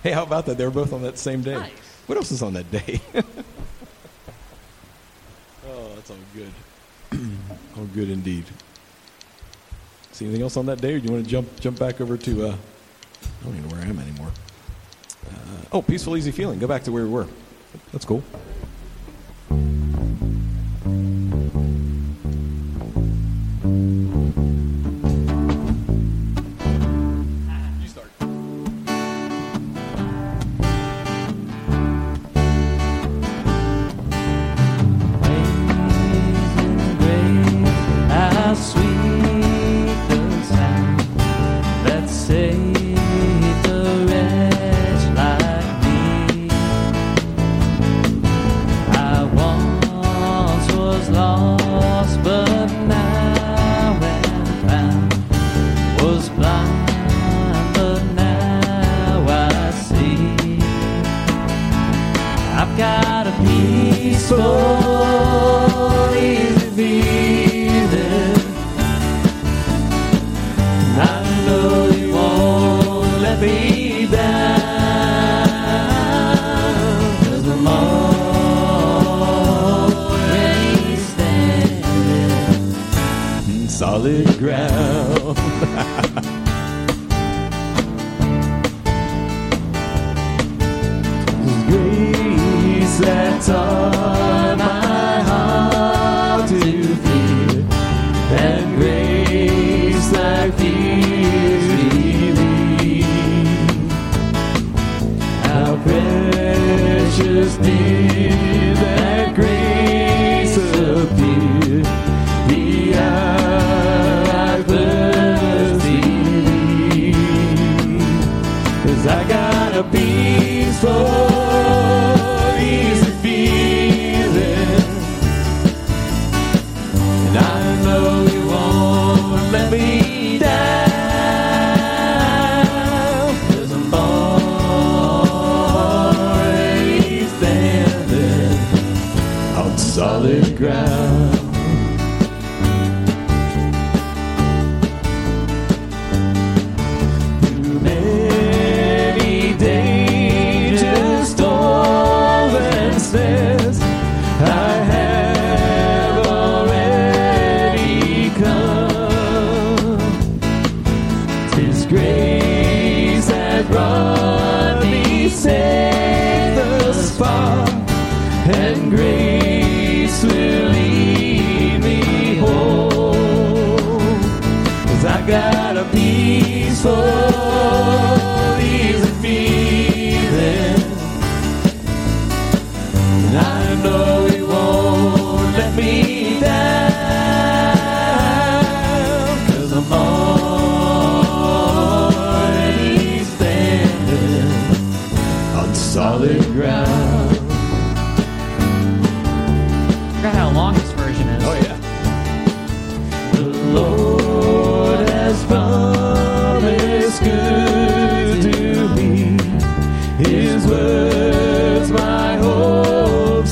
Speaker 1: Hey, how about that? They were both on that same day.
Speaker 4: Nice.
Speaker 1: What else is on that day? Oh, that's all good. All good indeed. See anything else on that day, or do you want to jump jump back over to? Uh, I don't even know where I am anymore. Uh, oh, peaceful, easy feeling. Go back to where we were. That's cool. You start.
Speaker 4: Amazing grace, how sweet the sound that saved a wretch like me. I once was lost, but now am found. Was blind, but now I see. I've got a peaceful, easy feeling. I know you won't let me down, 'cause I'm already standing
Speaker 1: Solid ground.
Speaker 4: grace that taught my heart to fear, and grace that fears relief. How precious did that grace appear the hour I first believed. 'Cause I got a peaceful, easy feeling, and I know you won't let me down, 'cause I'm already standing on solid ground. Through many dangers, storms, and snares, I have already come. 'Tis grace that brought me safe thus far, and grace will lead me home. 'Cause I got a peaceful, easy feeling, and I know you won't let me down, 'cause I'm already standing on solid ground. I forgot how long this version is.
Speaker 1: Oh yeah.
Speaker 4: The Lord has promised good to me. His words my hope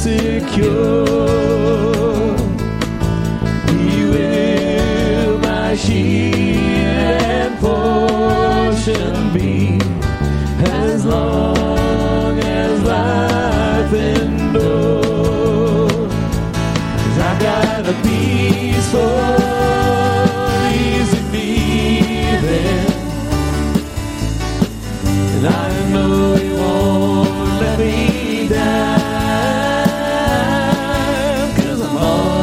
Speaker 4: secure. He will my shield and portion be, as long as life endures. 'Cause I got a peaceful, easy feeling, and I know you won't let me down, 'cause I'm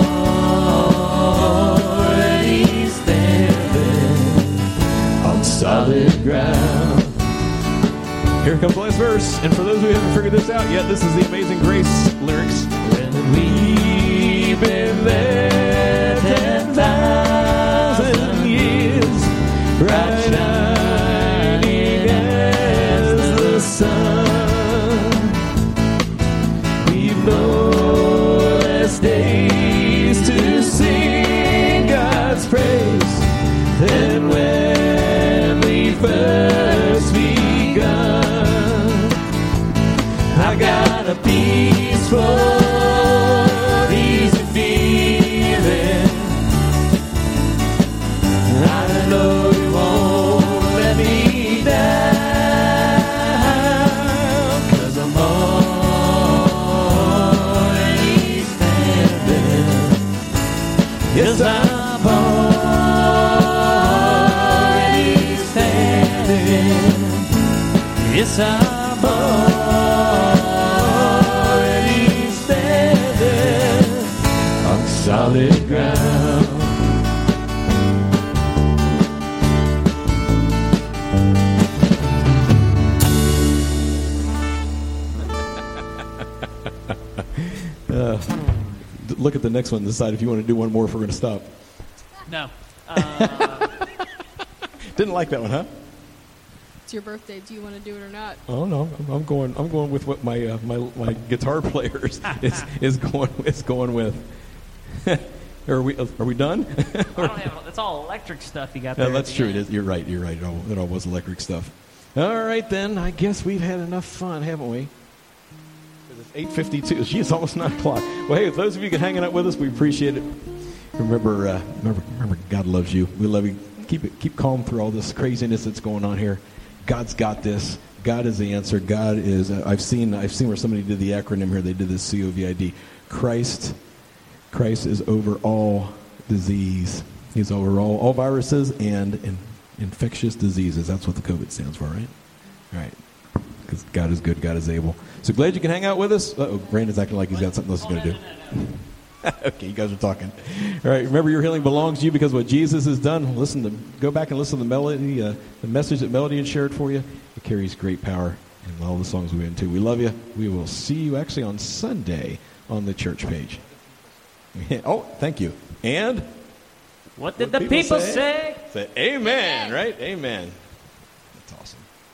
Speaker 4: already standing on solid ground.
Speaker 1: Here comes the last verse. And for those who haven't figured this out yet, this is the Amazing Grace lyrics.
Speaker 4: When we've been there ten thousand years, bright shining as the sun, we've no less days to sing God's praise than when we first begun. I got a peaceful, easy feeling, and I know you won't let me down, Yes, I'm already standing on solid ground.
Speaker 1: Uh, look at the next one and decide if you want to do one more if we're going to stop.
Speaker 4: No. Uh,
Speaker 1: Didn't like that one, huh?
Speaker 3: It's your birthday. Do you want to do it or not?
Speaker 1: Oh no, I'm, I'm going. I'm going with what my uh, my my guitar players is is going is going with. Are we are we done?
Speaker 4: I don't have, it's all electric stuff you got
Speaker 1: No,
Speaker 4: there.
Speaker 1: that's true. It is. You're right. You're right. It all, it all was electric stuff. All right, then. I guess we've had enough fun, haven't we? It's eight fifty-two. Geez, almost nine o'clock. Well, hey, if those of you can hanging out with us, we appreciate it. Remember, uh, remember, remember, God loves you. We love you. Keep it, keep calm through all this craziness that's going on here. God's got this. God is the answer. God is. Uh, I've seen. I've seen where somebody did the acronym here. They did this C O V I D. Christ. Christ is over all disease. He's over all, all viruses and in, infectious diseases. That's what the COVID stands for, right? All right. Because God is good. God is able. So glad you can hang out with us. Uh-oh, Brandon's acting like he's got something else he's going to do. Okay, you guys are talking. All right, remember your healing belongs to you because what Jesus has done. Listen to, go back and listen to the melody, uh, the message that Melody had shared for you. It carries great power in all the songs we've been to. We love you. We will see you actually on Sunday on the church page. Oh, thank you. And
Speaker 4: what did
Speaker 1: what
Speaker 4: the people,
Speaker 1: say?
Speaker 4: say?
Speaker 1: Say amen, right? Amen.